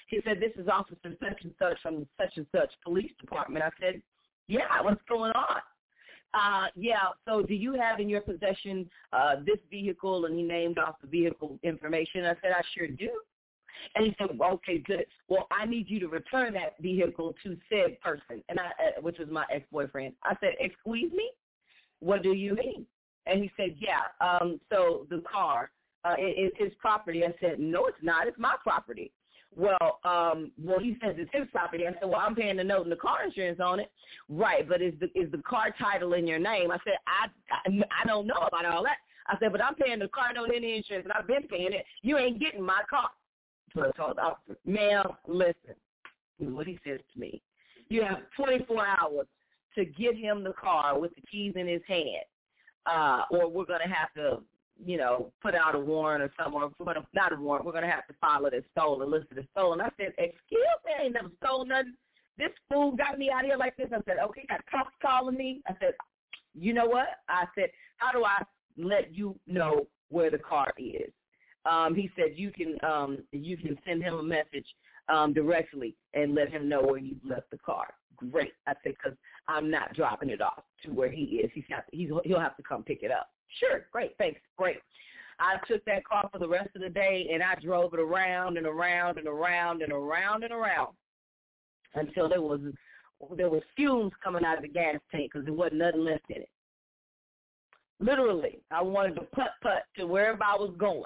He said, this is Officer such and such from such and such police department. I said, yeah, what's going on? Yeah, so do you have in your possession this vehicle? And he named off the vehicle information. I said, I sure do. And he said, well, okay, good. Well, I need you to return that vehicle to said person, and which was my ex-boyfriend. I said, excuse me? What do you mean? And he said, yeah, so the car is his property. I said, no, it's not. It's my property. Well, he says it's his property. I said, well, I'm paying the note and the car insurance on it. Right, but is the car title in your name? I said, I don't know about all that. I said, but I'm paying the car note and the insurance, and I've been paying it. You ain't getting my car. So I told the officer, ma'am, listen, what he says to me. You have 24 hours to get him the car with the keys in his hand, or we're going to have to, put out a warrant or something, or not a warrant, we're going to have to file it as stolen, listed as stolen. I said, excuse me, I ain't never stole nothing. This fool got me out here like this. I said, okay, got cops calling me. I said, you know what? I said, how do I let you know where the car is? He said, you can send him a message directly and let him know where you've left the car. Great. I said, because I'm not dropping it off to where he is. He'll have to come pick it up. Sure. Great. Thanks. Great. I took that car for the rest of the day, and I drove it around and around and around and around and around until there was fumes coming out of the gas tank because there wasn't nothing left in it. Literally, I wanted to putt to wherever I was going.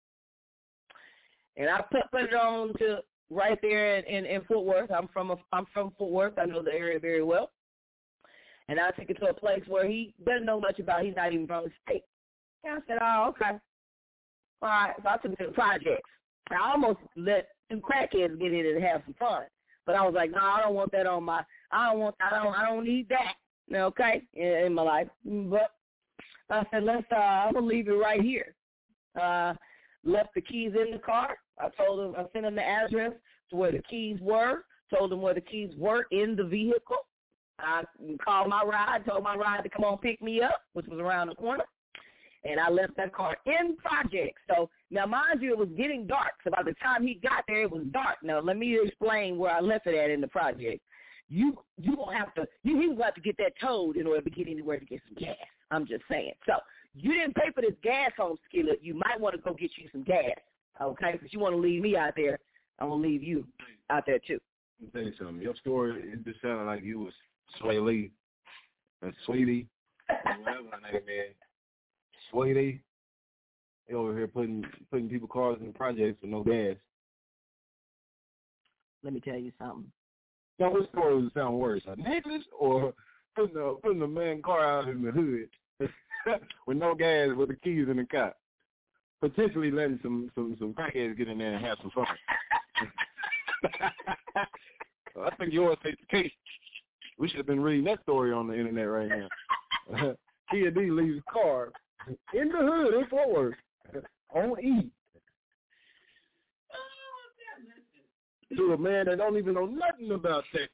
And I put it on to right there in Fort Worth. I'm from Fort Worth. I know the area very well. And I took it to a place where he doesn't know much about. He's not even from the state. And I said, oh, okay. All right. So I took it to the projects. I almost let some crackheads get in and have some fun. But I was like, no, I don't want that on my, I don't need that, okay, in my life. But I said, I'm going to leave it right here. Left the keys in the car. I sent him the address to where the keys were, told him where the keys were in the vehicle. I called my ride, told my ride to come on pick me up, which was around the corner. And I left that car in project. So now, mind you, it was getting dark. So by the time he got there, it was dark. Now, let me explain where I left it at in the project. You gonna have to get that towed in order to get anywhere to get some gas. I'm just saying. So you didn't pay for this gas home skillet. You might want to go get you some gas, okay? Because you want to leave me out there, I'm gonna leave you out there too. Let me tell you something. Your story, it just sounded like you was Sway Lee and Sweetie, whatever her name is. Sweetie, they over here putting people cars in the projects with no gas. Let me tell you something. Now, what story would sound worse, a necklace or putting a man car out in the hood with no gas with the keys in the car, potentially letting some crackheads get in there and have some fun. I think yours takes the case. We should have been reading that story on the internet right now. Kia D leaves car in the hood in Fort Worth on E. To a man that don't even know nothing about Texas.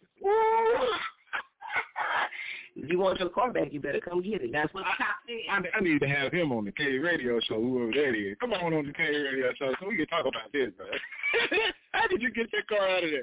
If you want your car back, you better come get it. That's what I need to have him on the K Radio Show, whoever that is. Come on the K Radio Show so we can talk about this, man. How did you get that car out of there?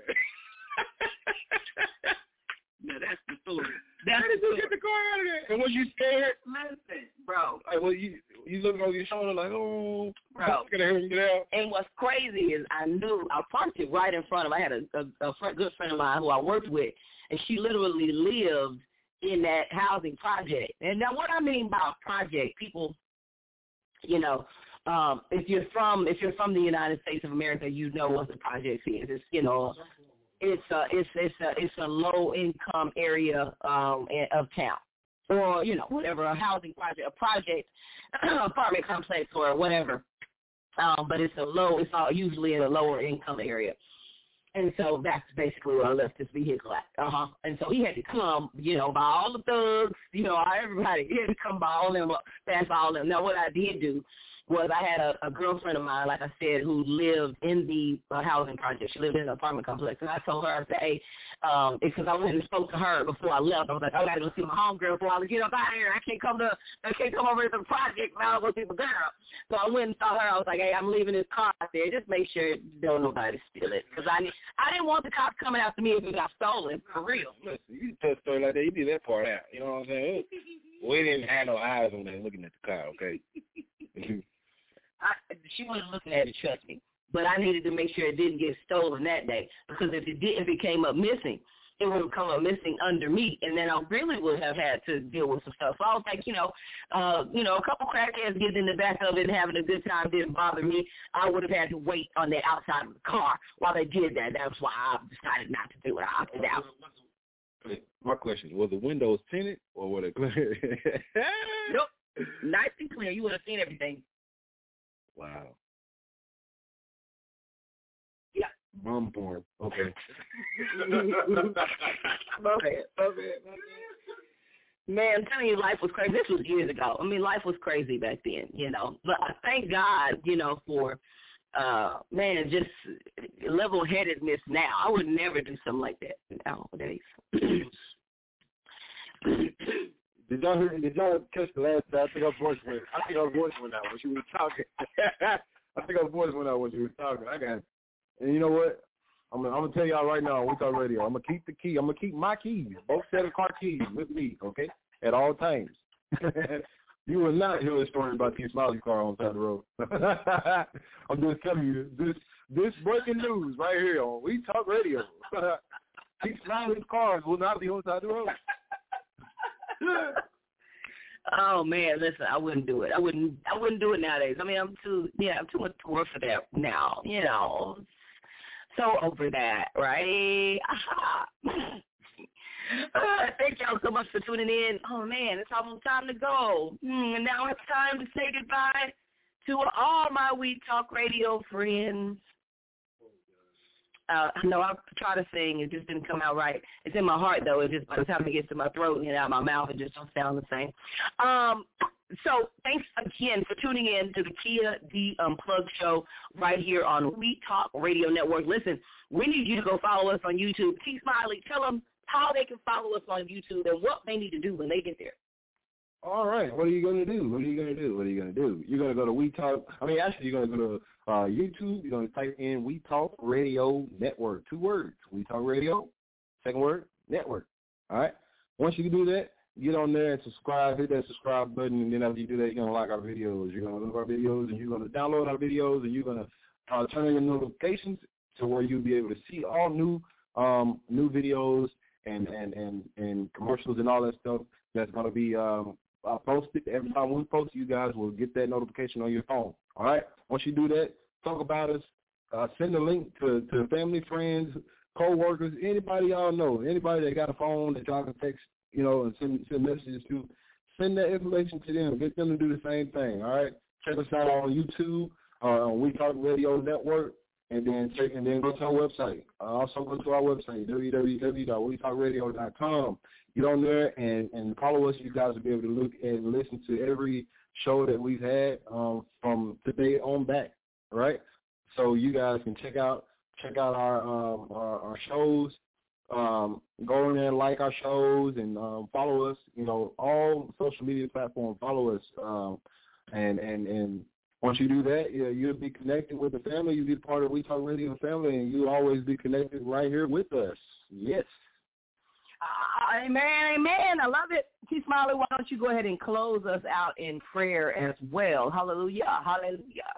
No, that's the story. How did you get the car out of there? And was you scared? Listen, bro. Like, well, you looking over your shoulder like, oh, bro. I'm going to hear him get out. And what's crazy is I parked it right in front of him. I had a good friend of mine who I worked with, and she literally lived in that housing project. And now what I mean by project, people, if you're from the United States of America, you know what the project is. It's a low income area of town, or whatever, a housing project, apartment complex or whatever. But it's all usually in a lower income area. And so that's basically where I left this vehicle at. And so he had to come, by all the thugs, everybody. He had to come by all them, past all them. Now, what I did do was I had a girlfriend of mine, like I said, who lived in the housing project. She lived in an apartment complex. And I told her, I said, hey, because I went and spoke to her before I left. I was like, I got to go see my homegirl before I get up out of here. I can't come over to the project now. I'll go see my girl. So I went and saw her. I was like, hey, I'm leaving this car out there. Just make sure don't nobody steal it. Because I didn't want the cops coming after me if it got stolen, for real. Listen, you tell a story like that, you leave that part out. You know what I'm saying? We didn't have no eyes on them looking at the car, okay? She wasn't looking at it, trust me. But I needed to make sure it didn't get stolen that day, because if it came up missing, it would have come up missing under me, and then I really would have had to deal with some stuff. So I was like, a couple crackheads getting in the back of it and having a good time didn't bother me. I would have had to wait on the outside of the car while they did that. That's why I decided not to do it. I opted out. My question, was the windows tinted or were they clear? Nope. Nice and clear. You would have seen everything. Wow. Yeah. Mom porn. Okay. Man, I'm telling you, life was crazy. This was years ago. I mean, life was crazy back then, But I thank God, for, just level-headedness now. I would never do something like that nowadays. Did y'all catch the last time? I think our voice went out when she was talking. I think our voice went out when she was talking. And you know what? I'm gonna tell y'all right now on We Talk Radio. I'm gonna keep the key. I'm gonna keep my keys, both set of car keys, with me, okay, at all times. You will not hear a story about T. Smiley's car on the side of the road. I'm just telling you this breaking news right here on We Talk Radio. T. Smiley's cars will not be on the side of the road. Oh man, listen, I wouldn't do it. I wouldn't do it nowadays. I mean, I'm too much to work for that now. So over that, right? Thank y'all so much for tuning in. Oh man, it's almost time to go. And now it's time to say goodbye to all my We Talk Radio friends. I know I try to sing, it just didn't come out right. It's in my heart, though. It just, by the time it gets to my throat and out of my mouth, it just don't sound the same. So thanks again for tuning in to the Kia D Unplugged show right here on We Talk Radio Network. Listen, we need you to go follow us on YouTube. T. Smiley, tell them how they can follow us on YouTube and what they need to do when they get there. All right. What are you going to do? You're going to go to We Talk. You're going to go to YouTube. You're going to type in We Talk Radio Network. 2 words. We Talk Radio. Second word, network. All right. Once you can do that, get on there and subscribe. Hit that subscribe button. And then after you do that, you're going to like our videos. You're going to look our videos, and you're going to download our videos, and you're going to turn on your notifications to where you'll be able to see all new videos and commercials and all that stuff that's going to be posted. Every time we post, you guys will get that notification on your phone. All right? Once you do that, talk about us. Send a link to family, friends, co-workers, anybody y'all know, anybody that got a phone that y'all can text, and send messages to. Send that information to them. Get them to do the same thing. All right? Check us out on YouTube, on We Talk Radio Network, and then go to our website. Also go to our website, www.wetalkradio.com. Get on there and follow us. You guys will be able to look and listen to every show that we've had from today on back. All right? So you guys can check out our shows. Go in there and like our shows and follow us. All social media platforms. Follow us. And once you do that, you'll be connected with the family. You'll be part of We Talk Radio family, and you'll always be connected right here with us. Yes. Amen, amen. I love it. T. Smiley, why don't you go ahead and close us out in prayer as well? Hallelujah, hallelujah.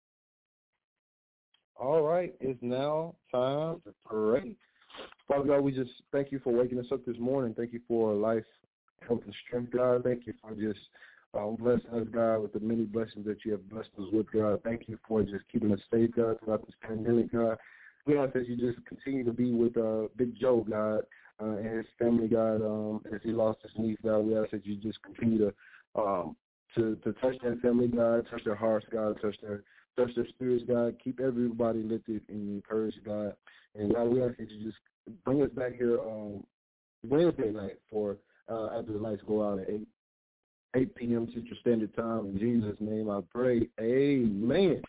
All right, it's now time to pray. Father God, we just thank you for waking us up this morning. Thank you for life, health, and strength, God. Thank you for just blessing us, God, with the many blessings that you have blessed us with, God. Thank you for just keeping us safe, God, throughout this pandemic, God. We ask that you just continue to be with Big Joe, God, and his family, God, as he lost his niece, God. We ask that you just continue to touch that family, God, touch their hearts, God, touch their spirits, God. Keep everybody lifted and encouraged, God. And God, we ask that you just bring us back here Wednesday night for after the lights go out at 8. 8 p.m. Central Standard Time. In Jesus' name I pray. Amen.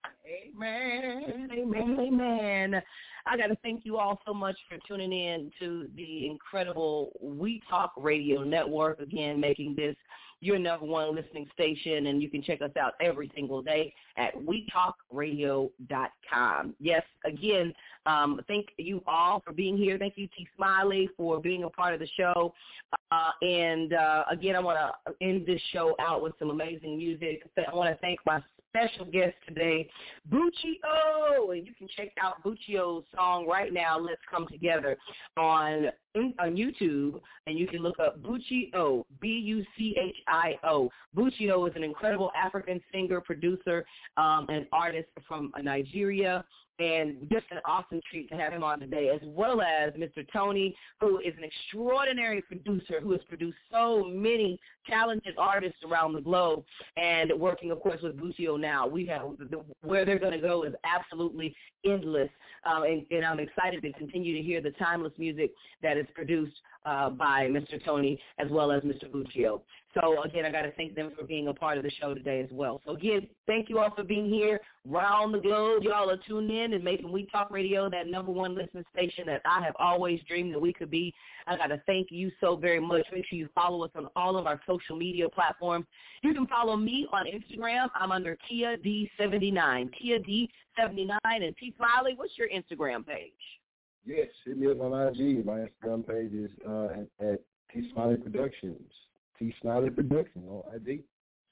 Amen. Amen. Amen. I got to thank you all so much for tuning in to the incredible We Talk Radio Network, again, making this your number one listening station, and you can check us out every single day at wetalkradio.com. Yes, again, thank you all for being here. Thank you, T. Smiley, for being a part of the show. Again, I want to end this show out with some amazing music. I want to thank my special guest today, Bucci-O, and you can check out Bucci-O's song right now, Let's Come Together, on YouTube, and you can look up Bucci-O, Buccio. Bucci-O is an incredible African singer, producer, and artist from Nigeria, and just an awesome treat to have him on today, as well as Mr. Tony, who is an extraordinary producer who has produced so many talented artists around the globe, and working, of course, with Bucci-O now. We have where they're going to go is absolutely endless, and I'm excited to continue to hear the timeless music that is produced by Mr. Tony as well as Mr. Bucci-O. So, again, I got to thank them for being a part of the show today as well. So, again, thank you all for being here around the globe. Y'all are tuned in and making We Talk Radio that number one listening station that I have always dreamed that we could be. I got to thank you so very much. Make sure you follow us on all of our social media platforms. You can follow me on Instagram. I'm under Kia D79. Kia D79. And T. Smiley, what's your Instagram page? Yes, hit me up on IG. My Instagram page is at T. Smiley Productions. T. Smiley Productions on IG.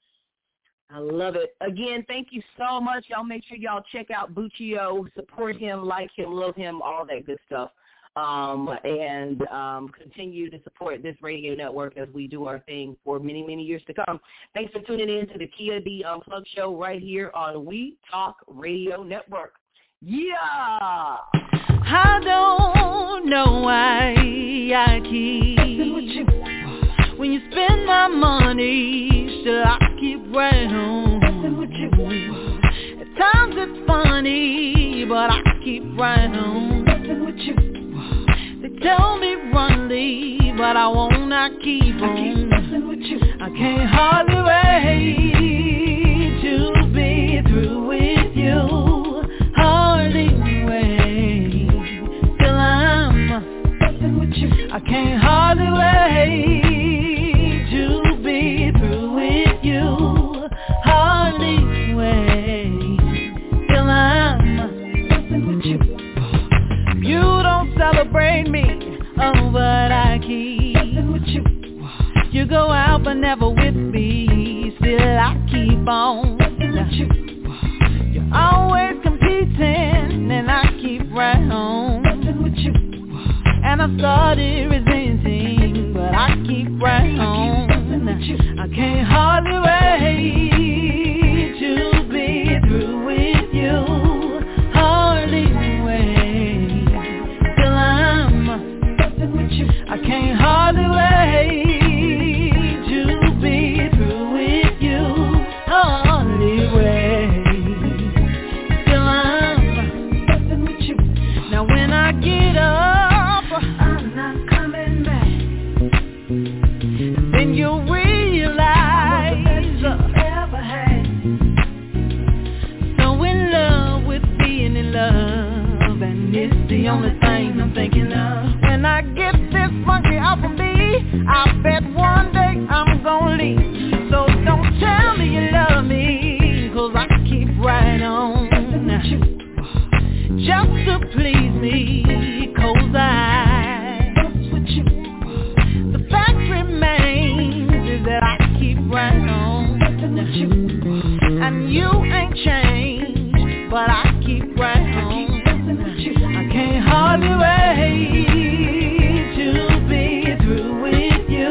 I love it. Again, thank you so much. Y'all make sure y'all check out Bucci-O, support him, like him, love him, all that good stuff. And continue to support this radio network as we do our thing for many, many years to come. Thanks for tuning in to the Kia D Unplugged show right here on We Talk Radio Network. Yeah! I don't know why I keep when you spend my money, still I keep right on. At times it's funny, but I keep right on. They tell me run, leave, but I won't not keep on. I can't hardly wait to be through with you. Hardly wait till I can't hardly wait to be through with you. Hardly wait till you don't celebrate me, oh, but I keep you go out but never with me. Still I keep on. You're always competing and I keep right on. And I started resenting, but I keep right on. I can't hardly wait to be through with you. Hardly wait till I can't hardly wait to be through with you. Hardly wait till now when I get up, I'm not coming back. Then you'll realize ever had. So in love with being in love, and it's the only thing I'm thinking of. When I get this monkey off of me, I bet one day I'm gonna leave. So don't tell me you love me, 'cause I keep right on. Just to please me, 'cause the fact remains is that I keep right on. And you ain't changed, but I keep right on. I can't hardly wait to be through with you.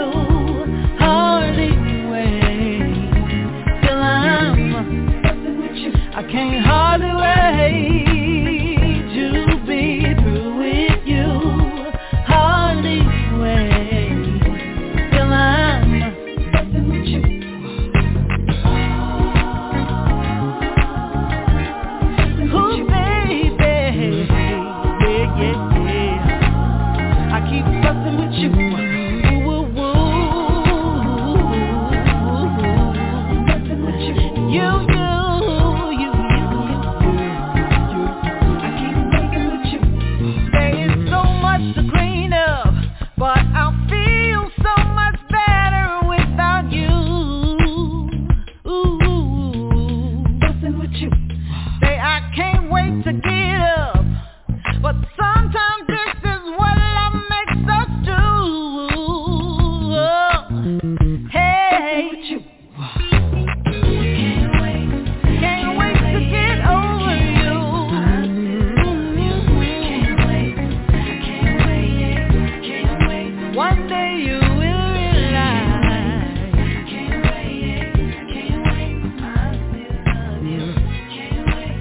Say I can't wait to get up, but sometimes this is what love makes us do. Hey, can't wait to get over you. One day you will realize. Can't wait, I still love you. Can't wait,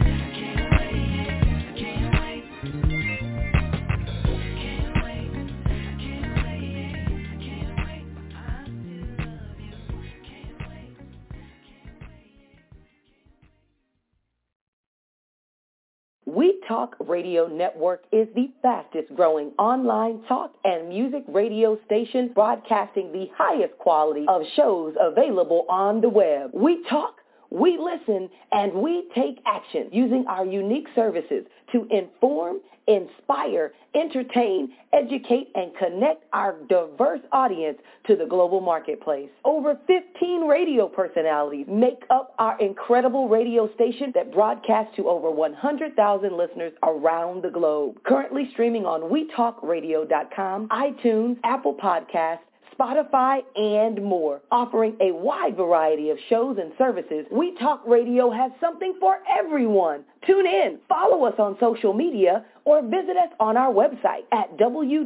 We Talk Radio Network is the fastest growing online talk and music radio station broadcasting the highest quality of shows available on the web. We talk, we listen, and we take action using our unique services to inform, inspire, entertain, educate, and connect our diverse audience to the global marketplace. Over 15 radio personalities make up our incredible radio station that broadcasts to over 100,000 listeners around the globe. Currently streaming on WeTalkRadio.com, iTunes, Apple Podcasts, Spotify, and more. Offering a wide variety of shows and services, We Talk Radio has something for everyone. Tune in, follow us on social media, or visit us on our website at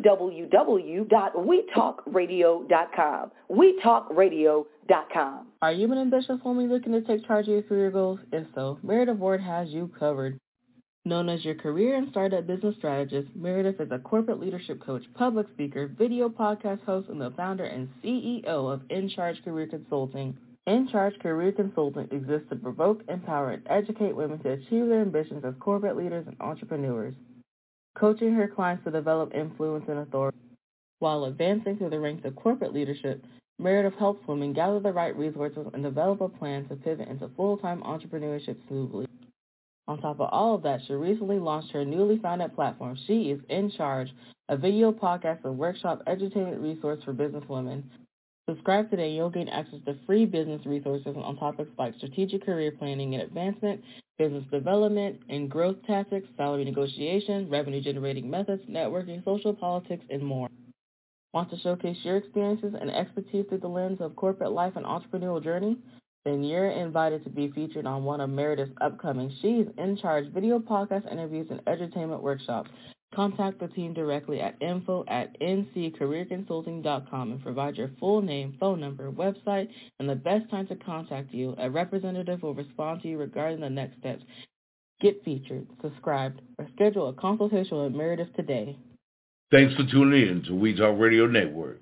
www.wetalkradio.com. WeTalkRadio.com. Are you an ambitious woman looking to take charge of your career goals? If so, Meredith Ward has you covered. Known as your career and startup business strategist, Meredith is a corporate leadership coach, public speaker, video podcast host, and the founder and CEO of In Charge Career Consulting. In Charge Career Consulting exists to provoke, empower, and educate women to achieve their ambitions as corporate leaders and entrepreneurs, coaching her clients to develop influence and authority. While advancing through the ranks of corporate leadership, Meredith helps women gather the right resources and develop a plan to pivot into full-time entrepreneurship smoothly. On top of all of that, she recently launched her newly founded platform, She is In Charge, a video podcast and workshop edutainment resource for businesswomen. Subscribe today and you'll gain access to free business resources on topics like strategic career planning and advancement, business development and growth tactics, salary negotiation, revenue-generating methods, networking, social politics, and more. Want to showcase your experiences and expertise through the lens of corporate life and entrepreneurial journey? Then you're invited to be featured on one of Meredith's upcoming She's In Charge video podcast interviews and edutainment workshops. Contact the team directly at info@nccareerconsulting.com and provide your full name, phone number, website, and the best time to contact you. A representative will respond to you regarding the next steps. Get featured, subscribe, or schedule a consultation with Meredith today. Thanks for tuning in to We Talk Radio Network.